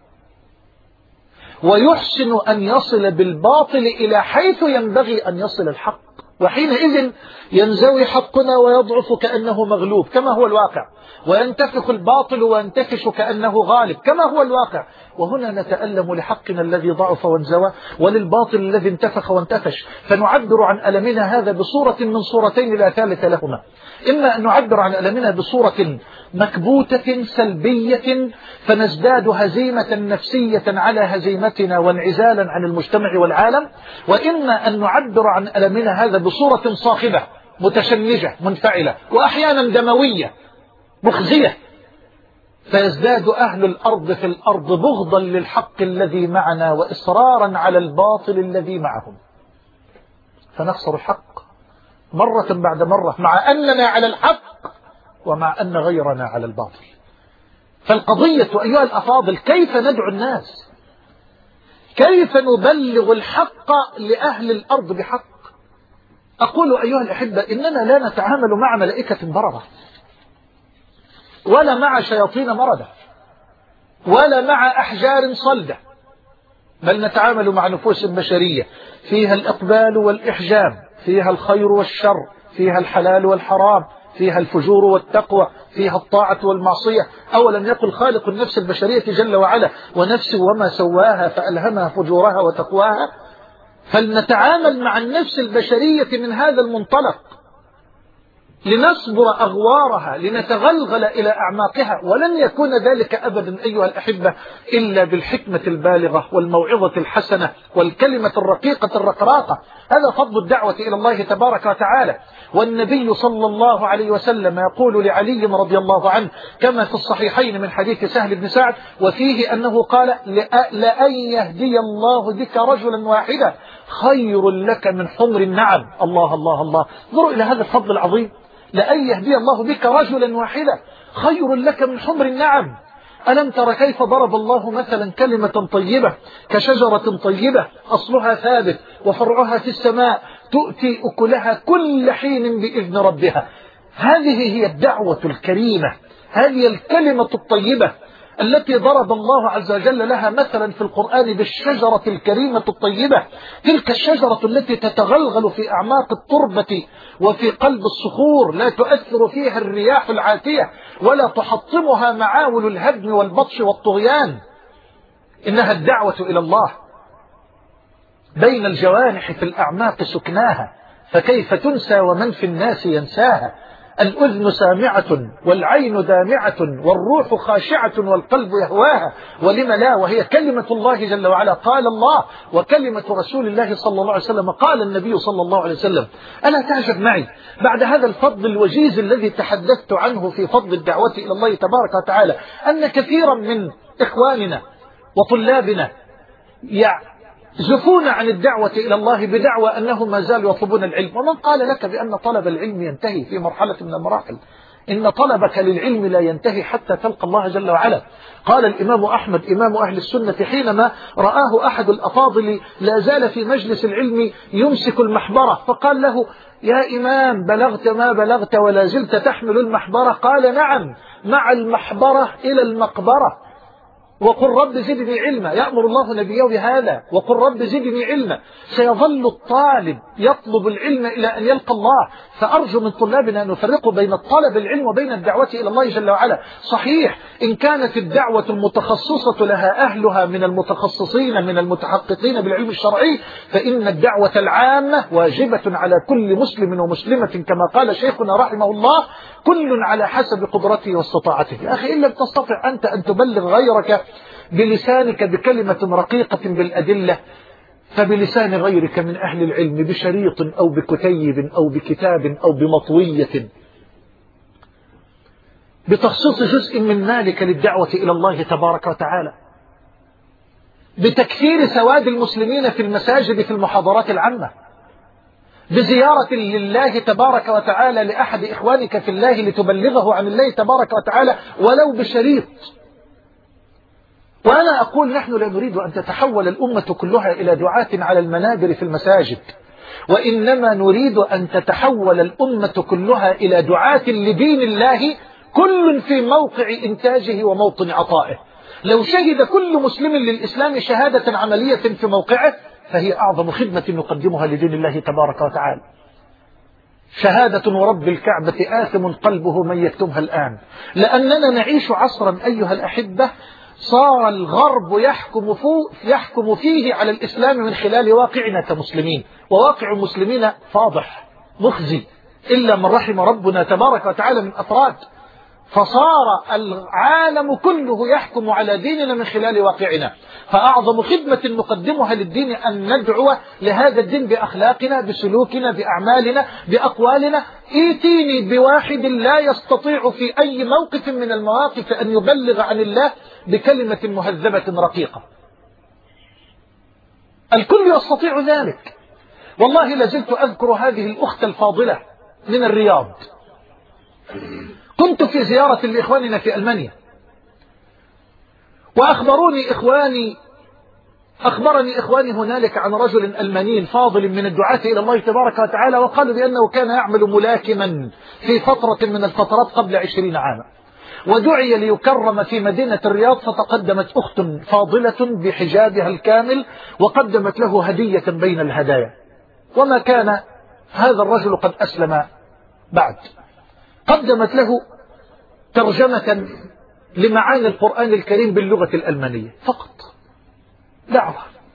ويحسن أن يصل بالباطل إلى حيث ينبغي أن يصل الحق، وحينئذ ينزوي حقنا ويضعف كأنه مغلوب كما هو الواقع، وينتفخ الباطل وينتفش كأنه غالب كما هو الواقع. وهنا نتألم لحقنا الذي ضعف وانزوى، وللباطل الذي انتفخ وانتفش، فنعبر عن ألمنا هذا بصورة من صورتين لا ثالث لهما. إما أن نعبر عن ألمنا بصورة مكبوتة سلبية فنزداد هزيمة نفسية على هزيمتنا وانعزالا عن المجتمع والعالم، وإما أن نعبر عن ألمنا هذا بصورة صاخبة متشنجة منفعلة وأحيانا دموية مخزية، فيزداد أهل الأرض في الأرض بغضا للحق الذي معنا وإصرارا على الباطل الذي معهم، فنخسر الحق مرة بعد مرة مع أننا على الحق ومع أن غيرنا على الباطل. فالقضية أيها الأفاضل كيف ندعو الناس، كيف نبلغ الحق لأهل الأرض بحق. أقول أيها الأحبة إننا لا نتعامل مع ملائكة بررة، ولا مع شياطين مردة، ولا مع أحجار صلدة، بل نتعامل مع نفوس بشرية فيها الإقبال والإحجام، فيها الخير والشر، فيها الحلال والحرام، فيها الفجور والتقوى، فيها الطاعة والمعصية. أولم يقل خالق النفس البشرية جل وعلا ونفس وما سواها فألهمها فجورها وتقواها؟ فلنتعامل مع النفس البشرية من هذا المنطلق، لنصبر أغوارها، لنتغلغل إلى أعماقها، ولن يكون ذلك أبدا أيها الأحبة إلا بالحكمة البالغة والموعظة الحسنة والكلمة الرقيقة الرقراقة. هذا فضل الدعوة إلى الله تبارك وتعالى. والنبي صلى الله عليه وسلم يقول لعلي رضي الله عنه كما في الصحيحين من حديث سهل بن سعد وفيه أنه قال: لأن يهدي الله بك رجلا واحدا خير لك من حمر النعم. الله الله الله، انظروا إلى هذا الفضل العظيم، لأن يهدي الله بك رجلا واحدا خير لك من حمر النعم. ألم تر كيف ضرب الله مثلا كلمة طيبة كشجرة طيبة أصلها ثابت وفرعها في السماء تؤتي أكلها كل حين بإذن ربها. هذه هي الدعوة الكريمة، هذه الكلمة الطيبة التي ضرب الله عز وجل لها مثلا في القرآن بالشجرة الكريمة الطيبة، تلك الشجرة التي تتغلغل في أعماق التربة وفي قلب الصخور، لا تؤثر فيها الرياح العاتية ولا تحطمها معاول الهدم والبطش والطغيان. إنها الدعوة إلى الله، بين الجوانح في الأعماق سكناها، فكيف تنسى ومن في الناس ينساها. الأذن سامعة والعين دامعة والروح خاشعة والقلب يهواها، ولم لا، وهي كلمة الله جل وعلا. قال الله وكلمة رسول الله صلى الله عليه وسلم، قال النبي صلى الله عليه وسلم. ألا تعجب معي بعد هذا الفضل الوجيز الذي تحدثت عنه في فضل الدعوة إلى الله تبارك وتعالى أن كثيرا من إخواننا وطلابنا يزفون عن الدعوة إلى الله بدعوى أنهم ما زالوا يطلبون العلم. ومن قال لك بأن طلب العلم ينتهي في مرحلة من المراحل؟ إن طلبك للعلم لا ينتهي حتى تلقى الله جل وعلا. قال الإمام أحمد إمام أهل السنة حينما رآه أحد الأفاضل لا زال في مجلس العلم يمسك المحبرة، فقال له: يا إمام بلغت ما بلغت ولا زلت تحمل المحبرة؟ قال: نعم، مع المحبرة إلى المقبرة. وقل رب زدني علما، يأمر الله نبيه بهذا، وقل رب زدني علما. سيظل الطالب يطلب العلم إلى أن يلقى الله. فأرجو من طلابنا أن نفرقوا بين الطلب العلم وبين الدعوة إلى الله جل وعلا. صحيح إن كانت الدعوة المتخصصة لها أهلها من المتخصصين من المتحققين بالعلم الشرعي، فإن الدعوة العامة واجبة على كل مسلم ومسلمة كما قال شيخنا رحمه الله: كل على حسب قدرته واستطاعته. يا أخي إن لم تستطع أنت أن تبلغ غيرك بلسانك بكلمة رقيقة بالأدلة، فبلسان غيرك من أهل العلم بشريط أو بكتيب أو بكتاب أو بمطوية، بتخصيص جزء من مالك للدعوة إلى الله تبارك وتعالى، بتكثير سواد المسلمين في المساجد في المحاضرات العامة، بزيارة لله تبارك وتعالى لأحد إخوانك في الله لتبلغه عن الله تبارك وتعالى ولو بشريط. وأنا أقول نحن لا نريد أن تتحول الأمة كلها إلى دعاة على المنابر في المساجد، وإنما نريد أن تتحول الأمة كلها إلى دعاة لدين الله، كل في موقع إنتاجه وموطن عطائه. لو شهد كل مسلم للإسلام شهادة عملية في موقعه فهي أعظم خدمة نقدمها لدين الله تبارك وتعالى. شهادة ورب الكعبة آثم قلبه من يكتمها الآن، لأننا نعيش عصرا أيها الأحبة صار الغرب يحكم, يحكم فيه على الإسلام من خلال واقعنا كمسلمين، وواقع المسلمين فاضح مخزي إلا من رحم ربنا تبارك وتعالى من أفراد. فصار العالم كله يحكم على ديننا من خلال واقعنا. فأعظم خدمة نقدمها للدين أن ندعو لهذا الدين بأخلاقنا، بسلوكنا، بأعمالنا، بأقوالنا. إيتيني بواحد لا يستطيع في أي موقف من المواقف أن يبلغ عن الله بكلمة مهذبة رقيقة. الكل يستطيع ذلك. والله لازلت أذكر هذه الأخت الفاضلة من الرياض. كنت في زيارة لإخواننا في ألمانيا، وأخبروني إخواني أخبرني إخواني هنالك عن رجل ألماني فاضل من الدعاة إلى الله تبارك وتعالى، وقالوا بأنه كان يعمل ملاكما في فترة من الفترات قبل عشرين عاما، ودعي ليكرم في مدينة الرياض، فتقدمت أخت فاضلة بحجابها الكامل وقدمت له هدية بين الهدايا، وما كان هذا الرجل قد أسلم بعد. قدمت له ترجمة لمعاني القرآن الكريم باللغة الألمانية فقط، دعوة.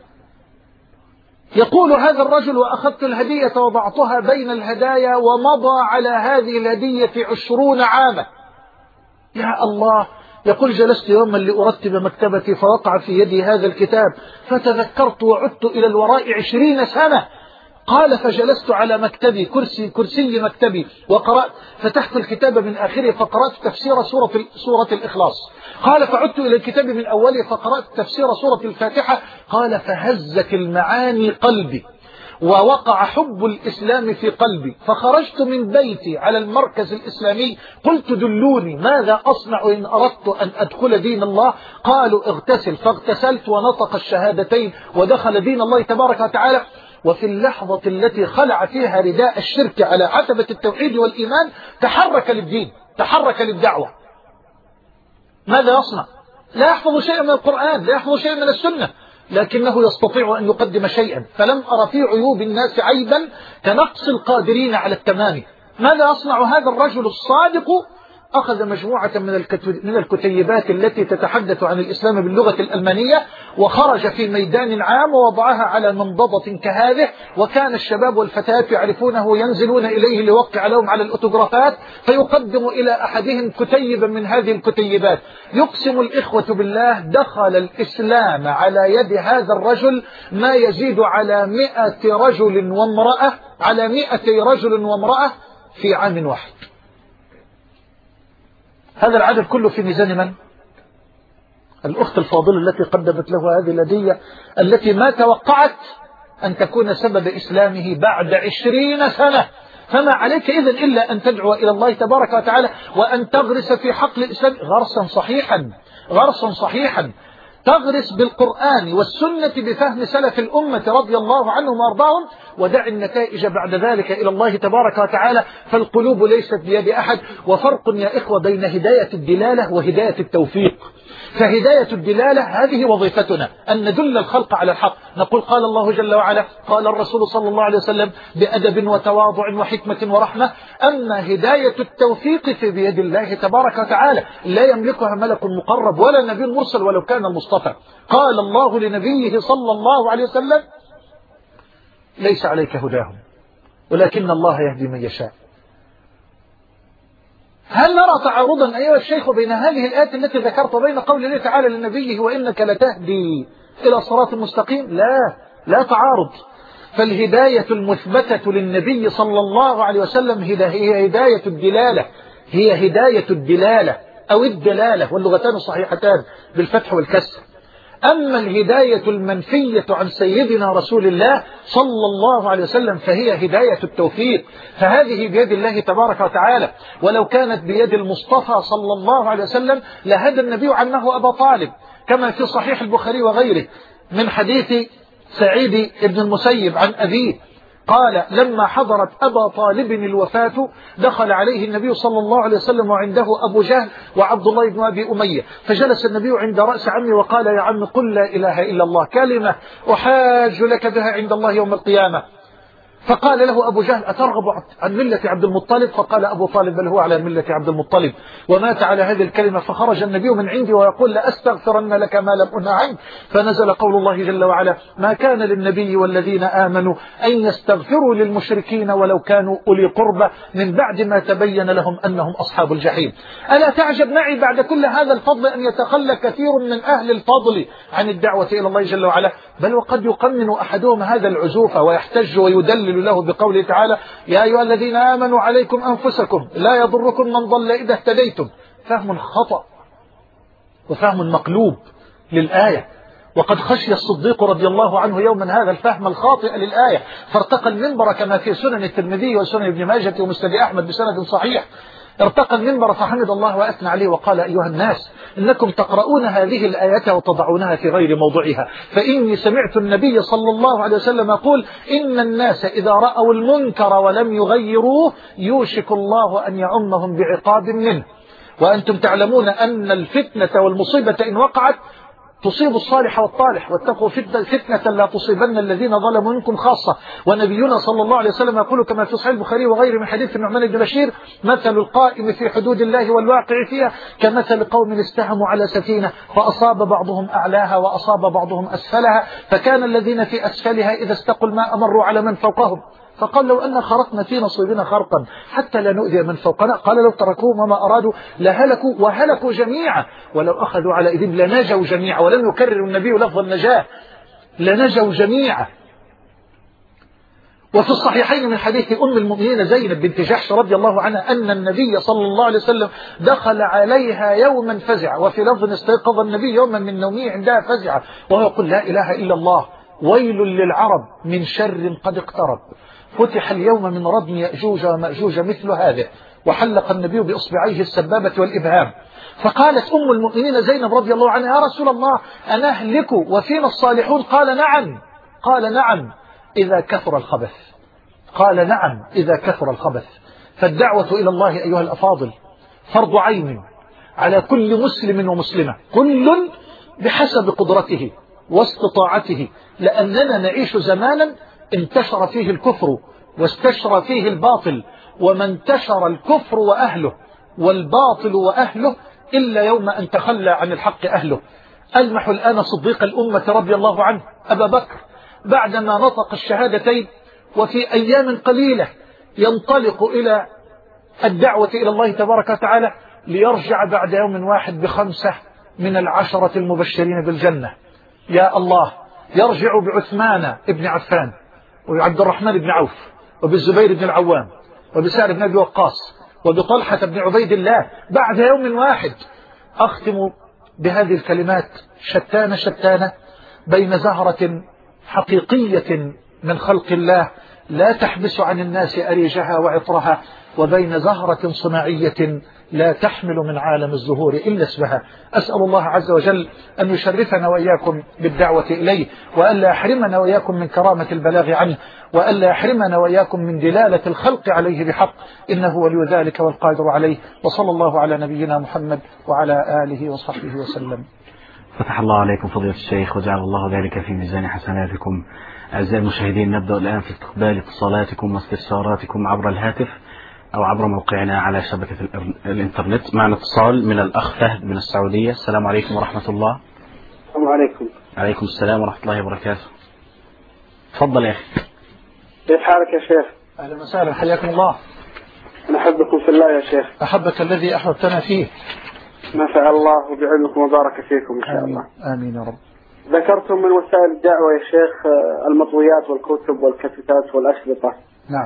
يقول هذا الرجل: وأخذت الهدية وضعتها بين الهدايا، ومضى على هذه الهدية عشرون عاما. يا الله. يقول: جلست يوما لأرتب مكتبتي فوقع في يدي هذا الكتاب، فتذكرت وعدت إلى الوراء عشرين سنة. قال: فجلست على مكتبي، كرسي كرسي مكتبي، وقرأت، فتحت الكتاب من آخره فقرأت تفسير سورة سورة الإخلاص. قال: فعدت إلى الكتاب من أوله فقرأت تفسير سورة الفاتحة. قال: فهزت المعاني قلبي، ووقع حب الإسلام في قلبي، فخرجت من بيتي على المركز الإسلامي، قلت: دلوني ماذا أصنع إن أردت أن أدخل دين الله؟ قالوا: اغتسل. فاغتسلت ونطق الشهادتين ودخل دين الله تبارك وتعالى. وفي اللحظة التي خلع فيها رداء الشرك على عتبة التوحيد والإيمان تحرك للدين، تحرك للدعوة. ماذا يصنع؟ لا يحفظ شيئا من القرآن، لا يحفظ شيئا من السنة، لكنه يستطيع أن يقدم شيئا. فلم أرى في عيوب الناس عيبا كنقص القادرين على التمام. ماذا يصنع هذا الرجل الصادق؟ أخذ مجموعة من الكتيبات التي تتحدث عن الإسلام باللغة الألمانية، وخرج في ميدان عام ووضعها على منضدة كهذه، وكان الشباب والفتيات يعرفونه ينزلون إليه ليوقع لهم على الأوتوغرافات، فيقدم إلى أحدهم كتيبا من هذه الكتيبات. يقسم الإخوة بالله دخل الإسلام على يد هذا الرجل ما يزيد على مئة رجل وامرأة على مئة رجل وامرأة في عام واحد. هذا العدد كله في ميزان من؟ الأخت الفاضلة التي قدمت له هذه الهدية، التي ما توقعت أن تكون سبب إسلامه بعد عشرين سنة. فما عليك إذن إلا أن تدعو إلى الله تبارك وتعالى، وأن تغرس في حقل الإسلام غرسا صحيحا، غرسا صحيحا تغرس بالقرآن والسنة بفهم سلف الأمة رضي الله عنهم وارضاهم، ودع النتائج بعد ذلك إلى الله تبارك وتعالى. فالقلوب ليست بيد أحد. وفرق يا إخوة بين هداية الدلالة وهداية التوفيق. فهداية الدلالة هذه وظيفتنا، أن ندل الخلق على الحق، نقول قال الله جل وعلا، قال الرسول صلى الله عليه وسلم، بأدب وتواضع وحكمة ورحمة. أما هداية التوفيق في بيد الله تبارك وتعالى، لا يملكها ملك مقرب ولا نبي مرسل ولو كان المصطفى. قال الله لنبيه صلى الله عليه وسلم: ليس عليك هداهم ولكن الله يهدي من يشاء. هل نرى تعارضا أيها الشيخ بين هذه الآيات التي ذكرت وبين قول الله تعالى لنبيه: وإنك لتهدي إلى صراط مستقيم؟ لا، لا تعارض. فالهداية المثبتة للنبي صلى الله عليه وسلم هي هداية الدلالة، هي هداية الدلالة أو الدلالة، واللغتان الصحيحتان بالفتح والكسر. أما الهداية المنفية عن سيدنا رسول الله صلى الله عليه وسلم فهي هداية التوفيق، فهذه بيد الله تبارك وتعالى. ولو كانت بيد المصطفى صلى الله عليه وسلم لهدى النبي عنه أبا طالب، كما في صحيح البخاري وغيره من حديث سعيد بن المسيب عن أبيه قال: لما حضرت أبا طالب الوفاة دخل عليه النبي صلى الله عليه وسلم وعنده أبو جهل وعبد الله بن أبي أمية، فجلس النبي عند رأس عمي وقال: يا عم قل لا إله إلا الله كلمة أحاج لك بها عند الله يوم القيامة. فقال له أبو جهل: أترغب عن ملة عبد المطلب؟ فقال أبو طالب: بل هو على ملة عبد المطلب. ومات على هذه الكلمة. فخرج النبي من عندي ويقول: لأستغفرن لك ما لم أنه عنك. فنزل قول الله جل وعلا: ما كان للنبي والذين آمنوا أن يستغفروا للمشركين ولو كانوا أولي قربى من بعد ما تبين لهم أنهم أصحاب الجحيم. ألا تعجب معي بعد كل هذا الفضل أن يتخلى كثير من أهل الفضل عن الدعوة إلى الله جل وعلا، بل وقد يقنن أحدهم هذا العزوف ويحتج ويدلل له بقوله تعالى: يا أيها الذين آمنوا عليكم أنفسكم لا يضركم من ضل إذا اهتديتم. فهم خطأ وفهم مقلوب للآية، وقد خشي الصديق رضي الله عنه يوما هذا الفهم الخاطئ للآية، فارتقى المنبر كما في سنن الترمذي وسنن ابن ماجه ومسند أحمد بسند صحيح. ارتقى المنبر فحمد الله وأثنى عليه وقال: أيها الناس إنكم تقرؤون هذه الآية وتضعونها في غير موضعها، فإني سمعت النبي صلى الله عليه وسلم يقول: إن الناس إذا رأوا المنكر ولم يغيروه يوشك الله أن يعمهم بعقاب منه، وأنتم تعلمون أن الفتنة والمصيبة إن وقعت تصيب الصالح والطالح، واتقوا فتنة لا تصيبن الذين ظلموا منكم خاصة. ونبينا صلى الله عليه وسلم يقول كما في صحيح البخاري وغيره من حديث النعمان بن بشير: مثل القائم في حدود الله والواقع فيها كمثل قوم استهموا على سفينة فأصاب بعضهم أعلاها وأصاب بعضهم أسفلها، فكان الذين في أسفلها إذا استقوا الماء مروا على من فوقهم، فقال: لو أن خرقنا في نصيبنا خرقا حتى لا نؤذي من فوقنا، قال: لو تركوهم وما أرادوا لهلكوا وهلكوا جميعا، ولو أخذوا على إذن لنجوا جميعا. ولم يكرر النبي لفظ النجاة، لنجوا جميعا. وفي الصحيحين من حديث أم المؤمنين زينب بنت جحش رضي الله عنها أن النبي صلى الله عليه وسلم دخل عليها يوما فزع، وفي لفظ: استيقظ النبي يوما من نومه عندها فزع وهو يقول: لا إله إلا الله، ويل للعرب من شر قد اقترب، فتح اليوم من ردم يأجوج ومأجوج مثل هذا. وحلق النبي بإصبعيه السبابة والإبهام. فقالت أم المؤمنين زينب رضي الله عنها: يا رسول الله أنهلك وفينا الصالحون؟ قال: نعم. قال: نعم إذا كثر الخبث. قال: نعم إذا كثر الخبث. فالدعوة إلى الله أيها الأفاضل فرض عين على كل مسلم ومسلمة، كل بحسب قدرته واستطاعته، لأننا نعيش زمانا انتشر فيه الكفر واستشرى فيه الباطل، وما انتشر الكفر وأهله والباطل وأهله إلا يوم أن تخلى عن الحق أهله. ألمح الآن صديق الأمة رضي الله عنه أبا بكر بعدما نطق الشهادتين وفي أيام قليلة ينطلق إلى الدعوة إلى الله تبارك وتعالى ليرجع بعد يوم واحد بخمسة من العشرة المبشرين بالجنة. يا الله، يرجع بعثمان بن عفان وعبد الرحمن بن عوف وبالزبير بن العوام وبسعد بن أبي وقاص وبطلحة بن عبيد الله بعد يوم واحد. أختم بهذه الكلمات: شتان شتان بين زهرة حقيقية من خلق الله لا تحبس عن الناس أريجها وعطرها، وبين زهرة صناعية لا تحمل من عالم الزهور إلا اسمها. أسأل الله عز وجل أن يشرفنا وإياكم بالدعوة إليه، وألا يحرمنا وإياكم من كرامة البلاغ عنه، وألا يحرمنا وإياكم من دلالة الخلق عليه بحق، إنه ولي ذلك والقادر عليه. وصلى الله على نبينا محمد وعلى آله وصحبه وسلم. فتح الله عليكم فضيلة الشيخ وجعل الله ذلك في ميزان حسناتكم. أعزائي المشاهدين، نبدأ الآن في استقبال اتصالاتكم واستفساراتكم عبر الهاتف أو عبر موقعنا على شبكة الإنترنت. معنا اتصال من الأخ فهد من السعودية. السلام عليكم ورحمة الله. السلام عليكم. عليكم السلام ورحمة الله وبركاته. تفضل يا أخي. كيف حالك يا شيخ؟ أهلا وسهلا، حياكم الله. أنا أحبكم في الله يا شيخ. أحبك الذي أحببتنا فيه. نفع الله بعلمكم وبارك فيكم إن شاء آمين. الله. آمين يا رب. ذكرتم من وسائل الدعوة يا شيخ المطويات والكتب والكاسيتات والأشرطة. نعم.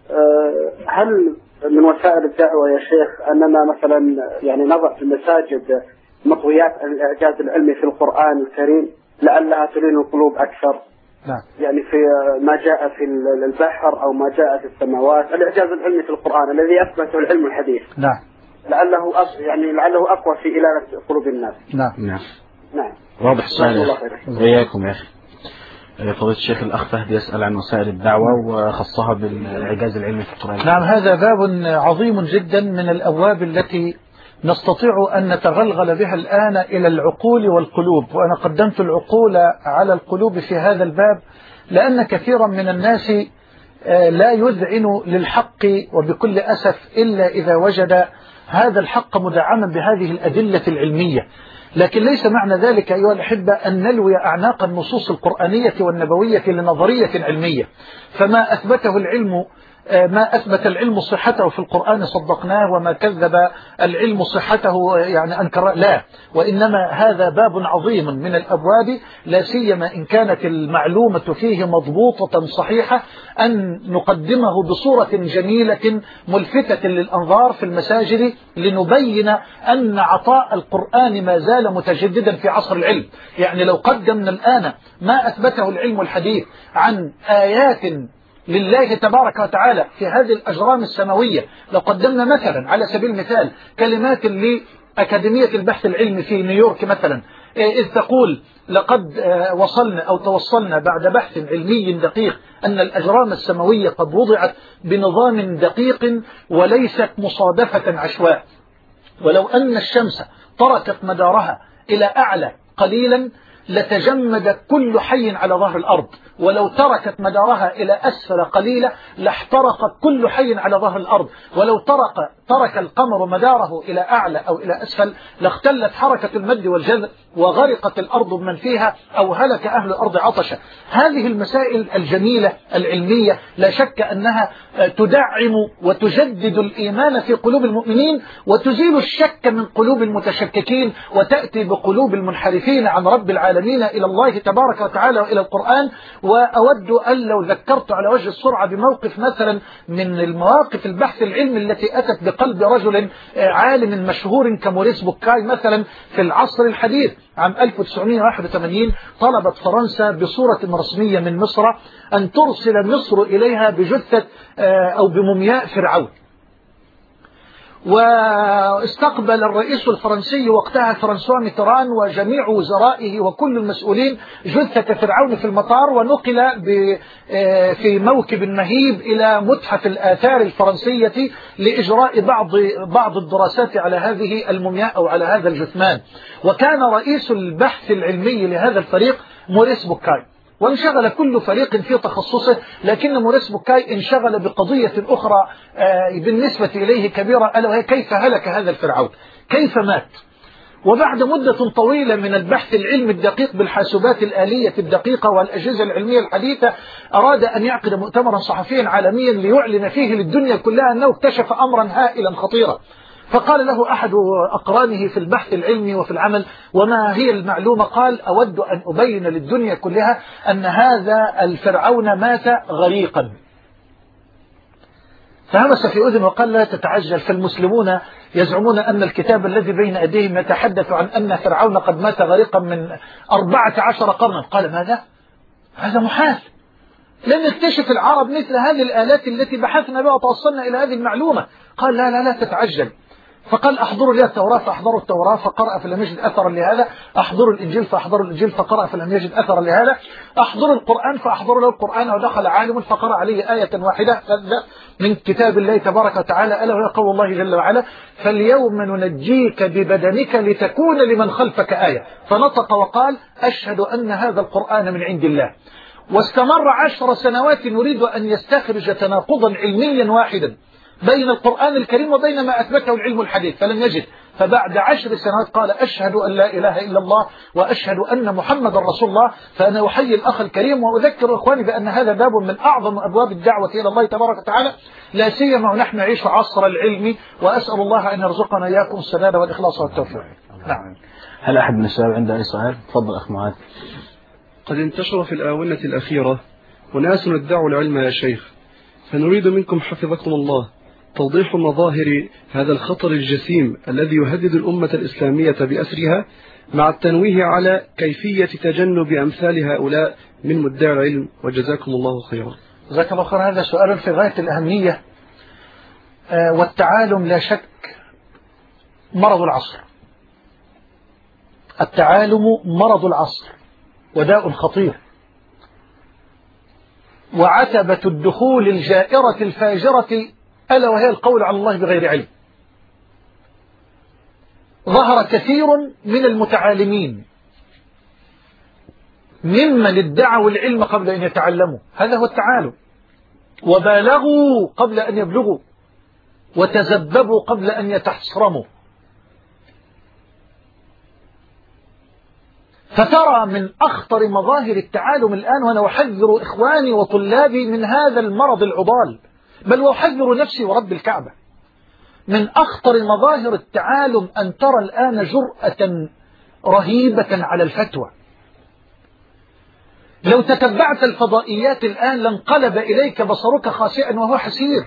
هل من وسائل الدعوة يا شيخ أننا مثلا يعني نضع في المساجد مطويات الإعجاز العلمي في القرآن الكريم لعلها تلين القلوب أكثر. نعم. يعني في ما جاء في البحر أو ما جاء في السماوات، الإعجاز العلمي في القرآن الذي أثبته العلم الحديث. نعم. لعله أص... يعني لعله أقوى في إلالة قلوب الناس. نعم. نعم. نعم. واضح السؤال. وإياكم يا أخي. فضيلة الشيخ الأخ فهد يسأل عن وسائل الدعوة وخصها بالإعجاز العلمي في القرآن. نعم، هذا باب عظيم جدا من الأبواب التي نستطيع أن نتغلغل بها الآن إلى العقول والقلوب، وأنا قدمت العقول على القلوب في هذا الباب لأن كثيرا من الناس لا يذعن للحق وبكل أسف إلا إذا وجد هذا الحق مدعما بهذه الأدلة العلمية. لكن ليس معنى ذلك أيها الأحبة أن نلوي أعناق النصوص القرآنية والنبوية لنظرية علمية، فما أثبته العلم ما أثبت العلم صحته في القرآن صدقناه، وما كذب العلم صحته يعني أنكر، لا، وإنما هذا باب عظيم من الأبواب، لا سيما إن كانت المعلومة فيه مضبوطة صحيحة، أن نقدمه بصورة جميلة ملفتة للأنظار في المساجد لنبين أن عطاء القرآن ما زال متجددا في عصر العلم. يعني لو قدمنا الآن ما أثبته العلم الحديث عن آيات لله تبارك وتعالى في هذه الأجرام السماوية، لو قدمنا مثلا على سبيل المثال كلمات لأكاديمية البحث العلمي في نيويورك مثلا، إذ تقول لقد وصلنا أو توصلنا بعد بحث علمي دقيق أن الأجرام السماوية قد وضعت بنظام دقيق وليست مصادفة عشواء، ولو أن الشمس تركت مدارها إلى أعلى قليلا لتجمد كل حي على ظهر الأرض، ولو تركت مدارها إلى أسفل قليلا لاحترق كل حي على ظهر الأرض، ولو ترك, ترك القمر مداره إلى أعلى أو إلى أسفل لاختلت حركة المد والجذر وغرقت الأرض بمن فيها أو هلك أهل الأرض عطشا. هذه المسائل الجميلة العلمية لا شك أنها تدعم وتجدد الإيمان في قلوب المؤمنين وتزيل الشك من قلوب المتشككين وتأتي بقلوب المنحرفين عن رب العالمين إلى الله تبارك وتعالى وإلى القرآن. وأود أن لو ذكرت على وجه السرعة بموقف مثلا من المواقف البحث العلمي التي أتت بقلب رجل عالم مشهور كموريس بوكاي مثلا في العصر الحديث عام ألف وتسعمائة وواحد وثمانين، طلبت فرنسا بصورة رسمية من مصر أن ترسل مصر إليها بجثة أو بمومياء فرعون، واستقبل الرئيس الفرنسي وقتها فرانسوا ميتران وجميع وزرائه وكل المسؤولين جثة فرعون في المطار، ونقل في موكب مهيب إلى متحف الآثار الفرنسية لإجراء بعض بعض الدراسات على هذه المومياء أو على هذا الجثمان. وكان رئيس البحث العلمي لهذا الفريق موريس بوكاي، وانشغل كل فريق في تخصصه، لكن موريس بوكاي انشغل بقضية أخرى بالنسبة إليه كبيرة، ألا وهي كيف هلك هذا الفرعون، كيف مات. وبعد مدة طويلة من البحث العلمي الدقيق بالحاسوبات الآلية الدقيقة والأجهزة العلمية الحديثة أراد أن يعقد مؤتمرا صحفيا عالميا ليعلن فيه للدنيا كلها أنه اكتشف أمرا هائلا خطيرا. فقال له أحد أقرانه في البحث العلمي وفي العمل: وما هي المعلومة؟ قال: أود أن أبين للدنيا كلها أن هذا الفرعون مات غريقا. فهمس في أذن وقال: لا تتعجل، فالمسلمون يزعمون أن الكتاب الذي بين أيديهم يتحدث عن أن فرعون قد مات غريقا من أربعة عشر قرنا. قال: ماذا؟ هذا محال، لن يكتشف العرب مثل هذه الآلات التي بحثنا بها وتوصلنا إلى هذه المعلومة. قال: لا لا لا تتعجل. فقال: أحضروا لي التوراة، فأحضروا التوراة فقرأ فلم يجد أثرا لهذا. أحضروا الإنجيل فأحضروا الإنجيل فقرأ فلم يجد أثرا لهذا. أحضروا القرآن فأحضروا له القرآن، ودخل عالم فقرأ عليه آية واحدة من كتاب الله تبارك وتعالى، ألا وهي قول الله جل وعلا: فاليوم ننجيك ببدنك لتكون لمن خلفك آية. فنطق وقال: أشهد أن هذا القرآن من عند الله. واستمر عشر سنوات يريد أن يستخرج تناقضا علميا واحدا بين القرآن الكريم وبين ما أثبته العلم الحديث فلم يجد. فبعد عشر سنوات قال: أشهد أن لا إله إلا الله وأشهد أن محمد رسول الله. فأنا أحيي الأخ الكريم وأذكر إخواني بأن هذا باب من أعظم أبواب الدعوة إلى الله تبارك وتعالى، لا سيما ونحن نعيش عصر العلم، وأسأل الله أن يرزقنا إياكم السداد والإخلاص والتوفيق. نعم. هل أحد من الشباب عنده أي سؤال؟ تفضل أخ معاذ. قد انتشر في الآونة الأخيرة أناس ادعوا العلم يا شيخ، فنريد منكم حفظكم الله توضيح مظاهر هذا الخطر الجسيم الذي يهدد الأمة الإسلامية بأسرها، مع التنويه على كيفية تجنب أمثال هؤلاء من مدعي العلم، وجزاكم الله خيرا. جزاك الله خيرا. هذا سؤال في غاية الأهمية. آه والتعالم لا شك مرض العصر. التعالم مرض العصر وداء خطير، وعتبة الدخول الجائرة الفاجرة ألا وهي القول على الله بغير علم. ظهر كثير من المتعالمين ممن ادعوا العلم قبل أن يتعلموا، هذا هو التعالم، وبالغوا قبل أن يبلغوا، وتزببوا قبل أن يتحصرموا. فترى من أخطر مظاهر التعالم الآن، وأنا أحذر إخواني وطلابي من هذا المرض العضال، بل وأحذر نفسي ورب الكعبة، من أخطر مظاهر التعالم أن ترى الآن جرأة رهيبة على الفتوى. لو تتبعت الفضائيات الآن لانقلب إليك بصرك خاسئا وهو حسير.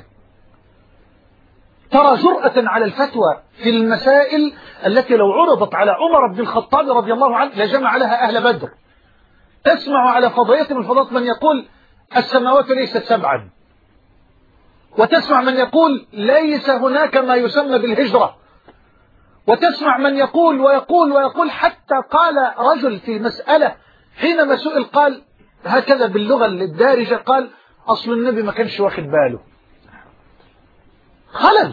ترى جرأة على الفتوى في المسائل التي لو عرضت على عمر بن الخطاب رضي الله عنه لجمع لها أهل بدر. تسمع على فضائيات من الفضائيات من يقول السماوات ليست سبعا، وتسمع من يقول ليس هناك ما يسمى بالهجرة، وتسمع من يقول ويقول ويقول، حتى قال رجل في مسألة حينما سئل قال هكذا باللغة الدارجة، قال أصل النبي ما كانش واخد باله. خلل.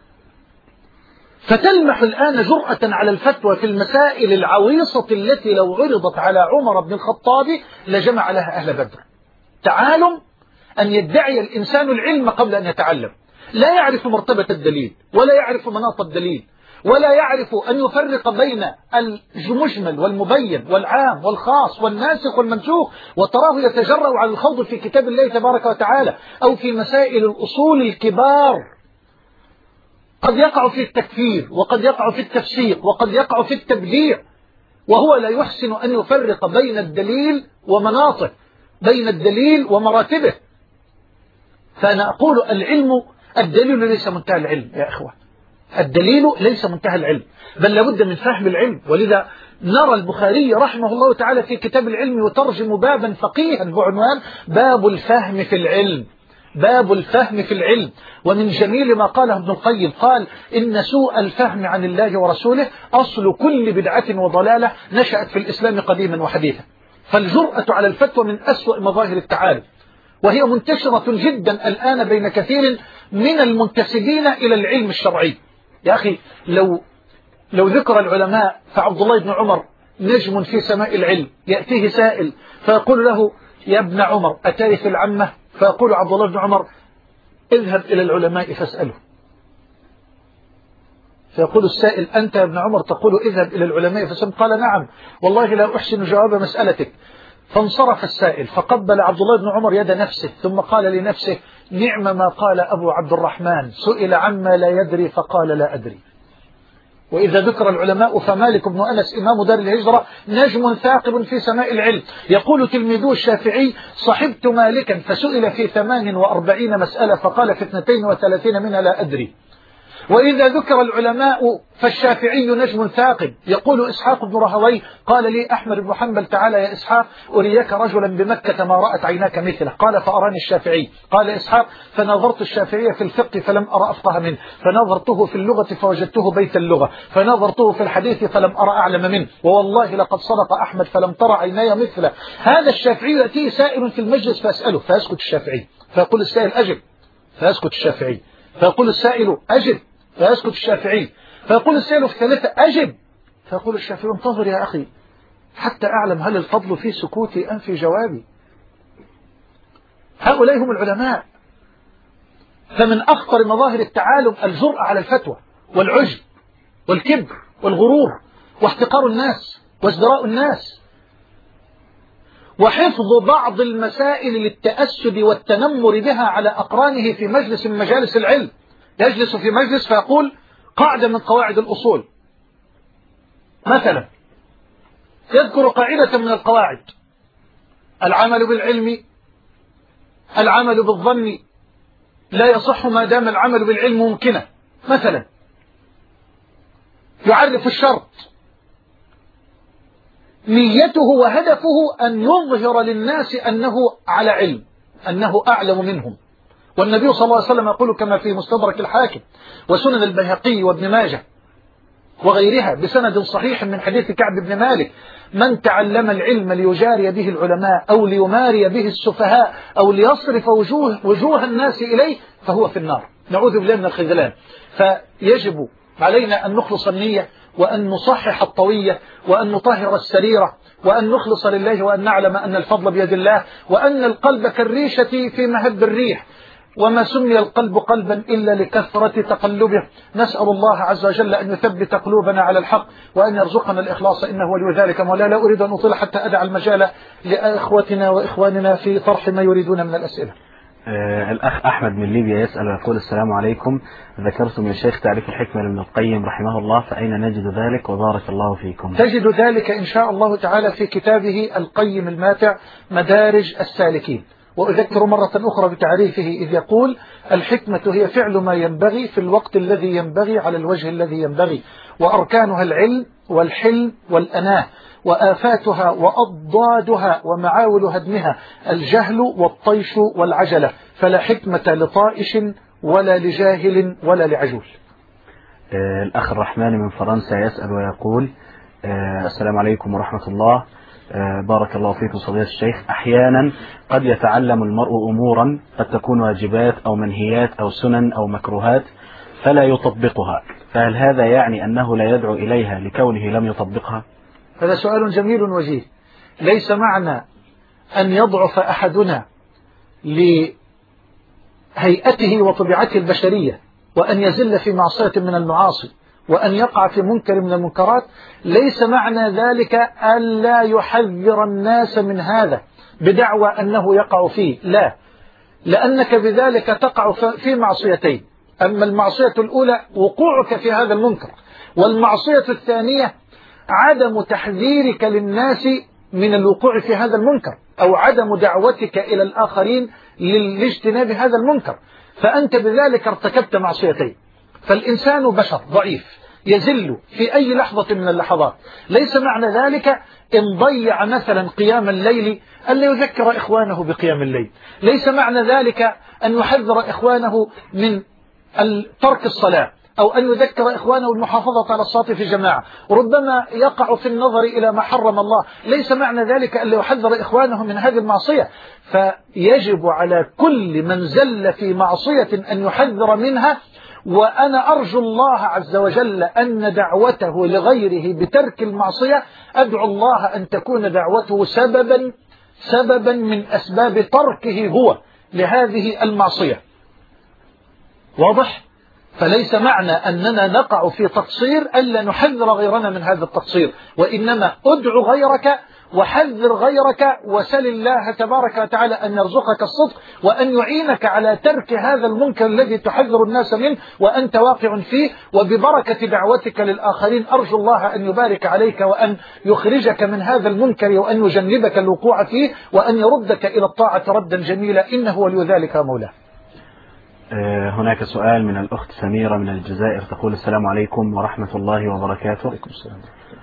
فتلمح الآن جرأة على الفتوى في المسائل العويصة التي لو عرضت على عمر بن الخطاب لجمع لها أهل بدر. تعالم أن يدعي الإنسان العلم قبل أن يتعلم، لا يعرف مرتبة الدليل، ولا يعرف مناط الدليل، ولا يعرف أن يفرق بين المجمل والمبين والعام والخاص والناسخ والمنسوخ، وتراه يتجرأ على الخوض في كتاب الله تبارك وتعالى أو في مسائل الأصول الكبار. قد يقع في التكفير، وقد يقع في التفسيق، وقد يقع في التبديع، وهو لا يحسن أن يفرق بين الدليل ومناطه، بين الدليل ومراتبه. فأنا أقول العلم، الدليل ليس منتهى العلم يا إخوة، الدليل ليس منتهى العلم، بل لابد من فهم العلم. ولذا نرى البخاري رحمه الله تعالى في كتاب العلم يترجم بابا فقيها بعنوان باب الفهم في العلم، باب الفهم في العلم. ومن جميل ما قاله ابن القيم قال إن سوء الفهم عن الله ورسوله أصل كل بدعة وضلالة نشأت في الإسلام قديما وحديثا. فالجرأة على الفتوى من أسوأ مظاهر التعالم، وهي منتشرة جدا الآن بين كثير من المنتسبين إلى العلم الشرعي. يا أخي لو لو ذكر العلماء فعبد الله بن عمر نجم في سماء العلم، يأتيه سائل فيقول له يا ابن عمر أتعرف العمة؟ فيقول عبد الله بن عمر اذهب إلى العلماء فاسأله. فيقول السائل أنت يا ابن عمر تقول اذهب إلى العلماء فاسأله؟ قال نعم والله لا أحسن جواب مسألتك. فانصرف السائل فقبل عبد الله بن عمر يد نفسه ثم قال لنفسه نعم ما قال أبو عبد الرحمن سئل عما لا يدري فقال لا أدري. وإذا ذكر العلماء فمالك بن أنس إمام دار الهجرة نجم ثاقب في سماء العلم. يقول تلميذه الشافعي صحبت مالكا فسئل في ثمان وأربعين مسألة فقال في اثنتين وثلاثين منها لا أدري. وإذا ذكر العلماء فالشافعي نجم ثاقب. يقول إسحاق بن رهوي قال لي أحمد بن حنبل تعالى يا إسحاق أريك رجلا بمكة ما رأت عيناك مثله. قال فأراني الشافعي. قال إسحاق فنظرت الشافعية في الفقه فلم أرى أفقه منه، فنظرته في اللغة فوجدته بيت اللغة، فنظرته في الحديث فلم أرى أعلم منه، ووالله لقد صدق أحمد فلم ترى عيناي مثله. هذا الشافعي يأتيه سائل في المجلس فأسأله فيسكت الشافعي، فيقول السائل أجب، فيسكت الشافعي، فيقول السائل أجب، فيسكت الشافعي، فيقول السائل في ثلاثة أجب، فيقول الشافعي انتظر يا أخي حتى أعلم هل الفضل في سكوتي أم في جوابي. هؤلاء هم العلماء. فمن أخطر مظاهر التعالم الجرأة على الفتوى والعجب والكبر والغرور واحتقار الناس وازدراء الناس، وحفظ بعض المسائل للتأسد والتنمر بها على أقرانه في مجلس من مجالس العلم. يجلس في مجلس فيقول قاعدة من قواعد الأصول مثلا، يذكر قاعدة من القواعد العمل بالعلم، العمل بالظن، لا يصح ما دام العمل بالعلم ممكنا. مثلا يعرف الشرط، نيته وهدفه أن يظهر للناس أنه على علم، أنه أعلم منهم. والنبي صلى الله عليه وسلم يقول كما في مستدرك الحاكم وسنن البيهقي وابن ماجه وغيرها بسند صحيح من حديث كعب بن مالك: من تعلم العلم ليجاري به العلماء أو ليماري به السفهاء أو ليصرف وجوه, وجوه الناس إليه فهو في النار. نعوذ بالله من الخذلان. فيجب علينا أن نخلص النية، وأن نصحح الطوية، وأن نطهر السريرة، وأن نخلص لله، وأن نعلم أن الفضل بيد الله، وأن القلب كالريشة في مهب الريح، وما سمي القلب قلبا إلا لكثرة تقلبه. نسأل الله عز وجل أن يثبت قلوبنا على الحق، وأن يرزقنا الإخلاص، إنه ولي ذلك مولانا. لا أريد أن أطيل حتى أدع المجال لأخوتنا وإخواننا في طرح ما يريدون من الأسئلة. آه الأخ أحمد من ليبيا يسأل ويقول: السلام عليكم، ذكرتم يا شيخ تعريف الحكمة لابن القيم رحمه الله، فأين نجد ذلك وبارك الله فيكم؟ تجد ذلك إن شاء الله تعالى في كتابه القيم الماتع مدارج السالكين. وأذكر مرة أخرى بتعريفه إذ يقول: الحكمة هي فعل ما ينبغي في الوقت الذي ينبغي على الوجه الذي ينبغي، وأركانها العلم والحلم والأناه، وآفاتها وأضدادها ومعاول هدمها الجهل والطيش والعجلة، فلا حكمة لطائش ولا لجاهل ولا لعجول. آه الأخ الرحمن من فرنسا يسأل ويقول: آه السلام عليكم ورحمة الله، آه بارك الله فيكم فضيلة الشيخ. أحيانا قد يتعلم المرء أمورا قد تكون واجبات أو منهيات أو سنن أو مكروهات فلا يطبقها، فهل هذا يعني أنه لا يدعو إليها لكونه لم يطبقها؟ هذا سؤال جميل وجيه. ليس معنى أن يضعف أحدنا لهيئته وطبيعته البشرية وأن يزل في معصية من المعاصي وأن يقع في منكر من المنكرات، ليس معنى ذلك ألا يحذر الناس من هذا بدعوى أنه يقع فيه، لا، لأنك بذلك تقع في معصيتين: أما المعصية الأولى وقوعك في هذا المنكر، والمعصية الثانية عدم تحذيرك للناس من الوقوع في هذا المنكر، أو عدم دعوتك إلى الآخرين لاجتناب هذا المنكر، فأنت بذلك ارتكبت معصيتين. فالإنسان بشر ضعيف يزل في أي لحظة من اللحظات. ليس معنى ذلك إن ضيع مثلا قيام الليل ألا يذكر إخوانه بقيام الليل، ليس معنى ذلك أن يحذر إخوانه من ترك الصلاة، أو أن يذكر إخوانه المحافظة على الصلاة في جماعة، ربما يقع في النظر إلى ما حرم الله. ليس معنى ذلك أن يحذر إخوانه من هذه المعصية. فيجب على كل من زل في معصية أن يحذر منها، وأنا أرجو الله عز وجل أن دعوته لغيره بترك المعصية، أدعو الله أن تكون دعوته سببا سببا من أسباب تركه هو لهذه المعصية. واضح؟ فليس معنى أننا نقع في تقصير ألا نحذر غيرنا من هذا التقصير، وإنما أدعو غيرك وحذر غيرك، وسل الله تبارك وتعالى أن يرزقك الصدق وأن يعينك على ترك هذا المنكر الذي تحذر الناس منه وأنت واقع فيه. وببركة دعوتك للآخرين أرجو الله أن يبارك عليك وأن يخرجك من هذا المنكر وأن يجنبك الوقوع فيه وأن يردك إلى الطاعة ردا جميلا، إنه ولي ذلك مولاه. هناك سؤال من الأخت سميرة من الجزائر تقول: السلام عليكم ورحمة الله وبركاته. عليكم السلام.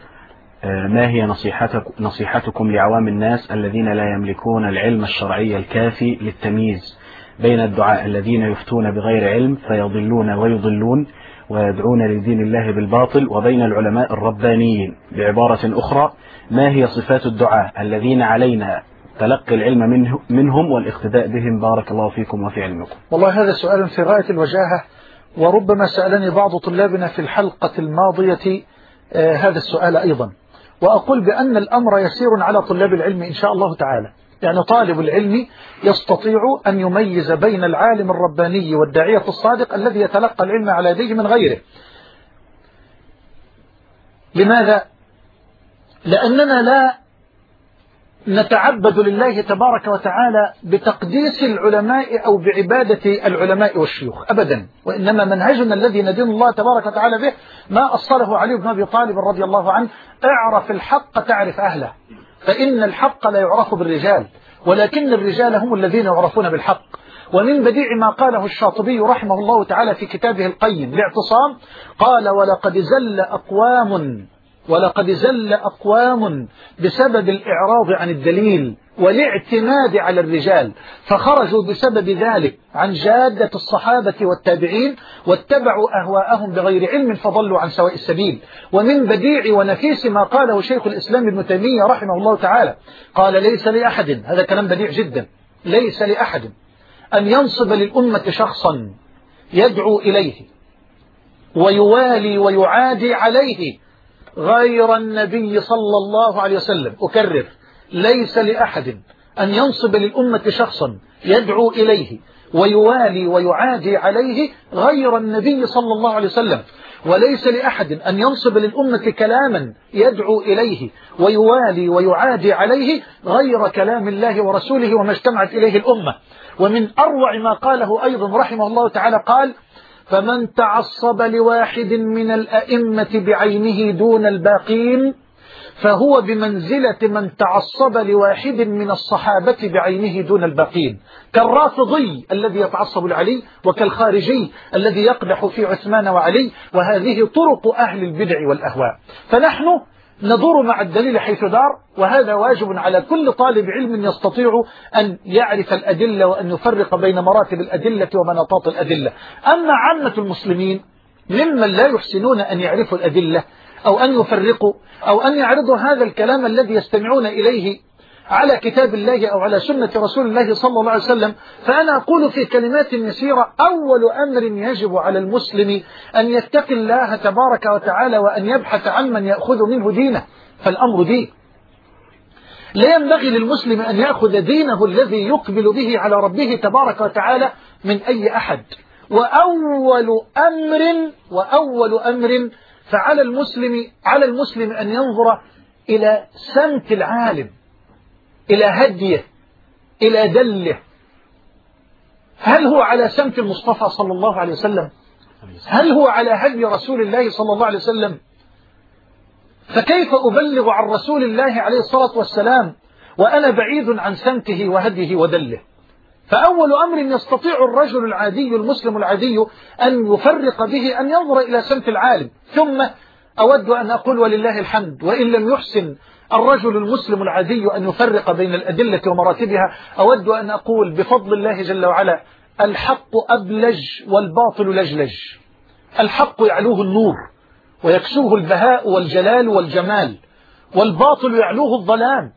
ما هي نصيحتك نصيحتكم لعوام الناس الذين لا يملكون العلم الشرعي الكافي للتمييز بين الدعاء الذين يفتون بغير علم فيضلون ويضلون ويدعون لدين الله بالباطل، وبين العلماء الربانيين؟ بعبارة أخرى، ما هي صفات الدعاء الذين علينا تلقي العلم منه منهم والاقتداء بهم؟ بارك الله فيكم وفي علمكم. والله هذا سؤال في غاية الوجاهة، وربما سألني بعض طلابنا في الحلقة الماضية آه هذا السؤال أيضا، وأقول بأن الأمر يسير على طلاب العلم إن شاء الله تعالى. يعني طالب العلم يستطيع أن يميز بين العالم الرباني والداعية الصادق الذي يتلقى العلم على يديه من غيره. لماذا؟ لأننا لا نتعبد لله تبارك وتعالى بتقديس العلماء أو بعبادة العلماء والشيوخ أبدا، وإنما منهجنا الذي ندين الله تبارك وتعالى به ما أصله علي بن أبي طالب رضي الله عنه: اعرف الحق تعرف أهله. فإن الحق لا يعرف بالرجال، ولكن الرجال هم الذين يعرفون بالحق. ومن بديع ما قاله الشاطبي رحمه الله تعالى في كتابه القيم الاعتصام، قال: ولقد زل أقوام ولقد زل أقوام بسبب الإعراض عن الدليل والاعتماد على الرجال، فخرجوا بسبب ذلك عن جادة الصحابة والتابعين واتبعوا أهواءهم بغير علم فضلوا عن سواء السبيل. ومن بديع ونفيس ما قاله شيخ الإسلام ابن تيمية رحمه الله تعالى، قال: ليس لأحد، هذا كلام بديع جدا، ليس لأحد أن ينصب للأمة شخصا يدعو إليه ويوالي ويعادي عليه غير النبي صلى الله عليه وسلم. أكرر: ليس لأحد أن ينصب للأمة شخصا يدعو إليه ويوالي ويعادي عليه غير النبي صلى الله عليه وسلم، وليس لأحد أن ينصب للأمة كلاما يدعو إليه ويوالي ويعادي عليه غير كلام الله ورسوله وما اجتمعت إليه الأمة. ومن أروع ما قاله أيضا رحمه الله تعالى قال: فمن تعصب لواحد من الأئمة بعينه دون الباقين فهو بمنزلة من تعصب لواحد من الصحابة بعينه دون الباقين، كالرافضي الذي يتعصب لعلي وكالخارجي الذي يقدح في عثمان وعلي، وهذه طرق أهل البدع والأهواء. فنحن ندور مع الدليل حيث دار، وهذا واجب على كل طالب علم يستطيع أن يعرف الأدلة وأن يفرق بين مراتب الأدلة ومناطات الأدلة. أما عامة المسلمين ممن لا يحسنون أن يعرفوا الأدلة أو أن يفرقوا أو أن يعرضوا هذا الكلام الذي يستمعون إليه على كتاب الله أو على سنة رسول الله صلى الله عليه وسلم، فأنا أقول في كلمات يسيرة: أول أمر يجب على المسلم أن يتقي الله تبارك وتعالى وأن يبحث عن من يأخذ منه دينه، فالأمر دين. لا ينبغي للمسلم أن يأخذ دينه الذي يقبل به على ربه تبارك وتعالى من أي أحد. وأول أمر وأول أمر فعلى المسلم على المسلم أن ينظر إلى سمت العالم، إلى هديه، إلى دله. هل هو على سمت المصطفى صلى الله عليه وسلم؟ هل هو على هدي رسول الله صلى الله عليه وسلم؟ فكيف أبلغ عن رسول الله عليه الصلاة والسلام وأنا بعيد عن سمته وهديه ودله؟ فأول أمر يستطيع الرجل العادي المسلم العادي أن يفرق به أن ينظر إلى سمت العالم. ثم أود أن أقول ولله الحمد، وإن لم يحسن الرجل المسلم العادي أن يفرق بين الأدلة ومراتبها، أود أن أقول بفضل الله جل وعلا: الحق أبلج والباطل لجلج. الحق يعلوه النور ويكسوه البهاء والجلال والجمال، والباطل يعلوه الظلام.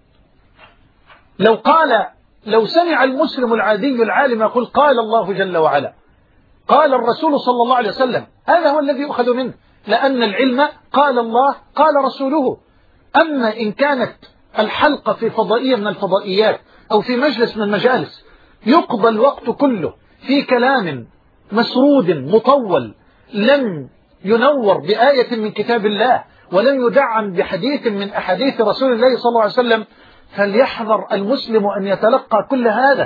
لو قال لو سمع المسلم العادي العالم يقول: قال الله جل وعلا، قال الرسول صلى الله عليه وسلم، هذا هو الذي يؤخذ منه، لأن العلم قال الله قال رسوله. أما إن كانت الحلقة في فضائية من الفضائيات أو في مجلس من المجالس يقضى الوقت كله في كلام مسرود مطول لم ينور بآية من كتاب الله ولم يدعم بحديث من أحاديث رسول الله صلى الله عليه وسلم، فليحذر المسلم أن يتلقى كل هذا.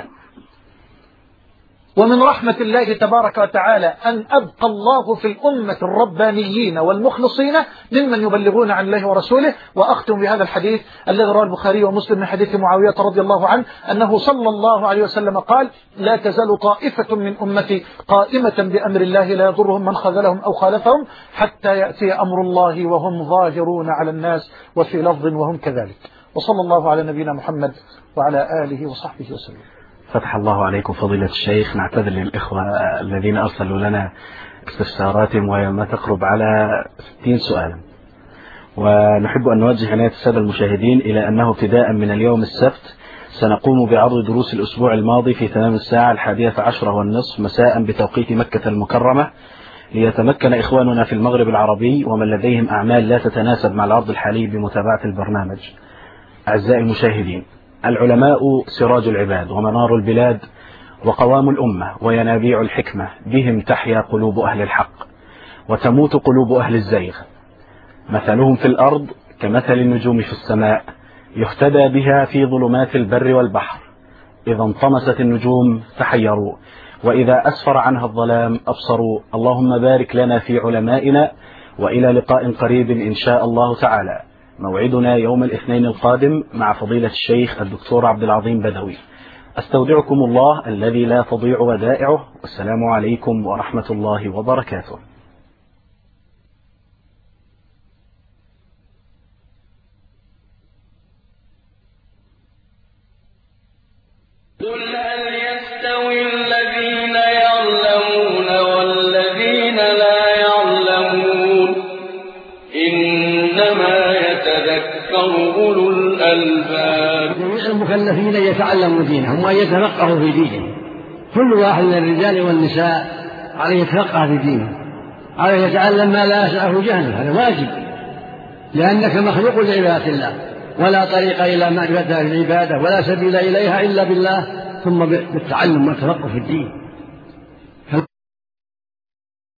ومن رحمة الله تبارك وتعالى أن أبقى الله في الأمة الربانيين والمخلصين ممن يبلغون عن الله ورسوله. وأختم بهذا الحديث الذي رواه البخاري ومسلم من حديث معاوية رضي الله عنه أنه صلى الله عليه وسلم قال: لا تزال طائفة من أمتي قائمة بأمر الله لا يضرهم من خذلهم أو خالفهم حتى يأتي أمر الله وهم ظاهرون على الناس، وفي لفظ وهم كذلك. وصلى الله على نبينا محمد وعلى آله وصحبه وسلم. فتح الله عليكم فضيلة الشيخ. نعتذر للإخوة الذين أرسلوا لنا استفساراتهم وهي ما تقرب على ستين سؤالا، ونحب أن نوجه عناية السادة المشاهدين إلى أنه ابتداء من اليوم السبت سنقوم بعرض دروس الأسبوع الماضي في تمام الساعة الحادية عشرة والنصف مساء بتوقيت مكة المكرمة، ليتمكن إخواننا في المغرب العربي ومن لديهم أعمال لا تتناسب مع العرض الحالي بمتابعة البرنامج. أعزائي المشاهدين، العلماء سراج العباد ومنار البلاد وقوام الأمة وينابيع الحكمة، بهم تحيا قلوب أهل الحق وتموت قلوب أهل الزيغ. مثلهم في الأرض كمثل النجوم في السماء، يهتدى بها في ظلمات البر والبحر، إذا انطمست النجوم تحيروا، وإذا أسفر عنها الظلام أبصروا. اللهم بارك لنا في علمائنا، وإلى لقاء قريب إن شاء الله تعالى. موعدنا يوم الاثنين القادم مع فضيلة الشيخ الدكتور عبد العظيم بدوي. أستودعكم الله الذي لا تضيع ودائعه، والسلام عليكم ورحمة الله وبركاته. قل هل يستوي الذين يعلمون والذين لا يعلمون إنما يتذكر أولو الألباب. جميع المكلفين يتعلموا دينهم وأن يتفقهوا في دينهم، كل واحد من الرجال والنساء عليه يتفقه في دينه، عليه يتعلم ما لا يسعه جهله، هذا واجب، لأنك مخلوق لعبادة الله، ولا طريق إلى معرفة العبادة ولا سبيل إليها إلا بالله، ثم بالتعلم والتفقه في الدين.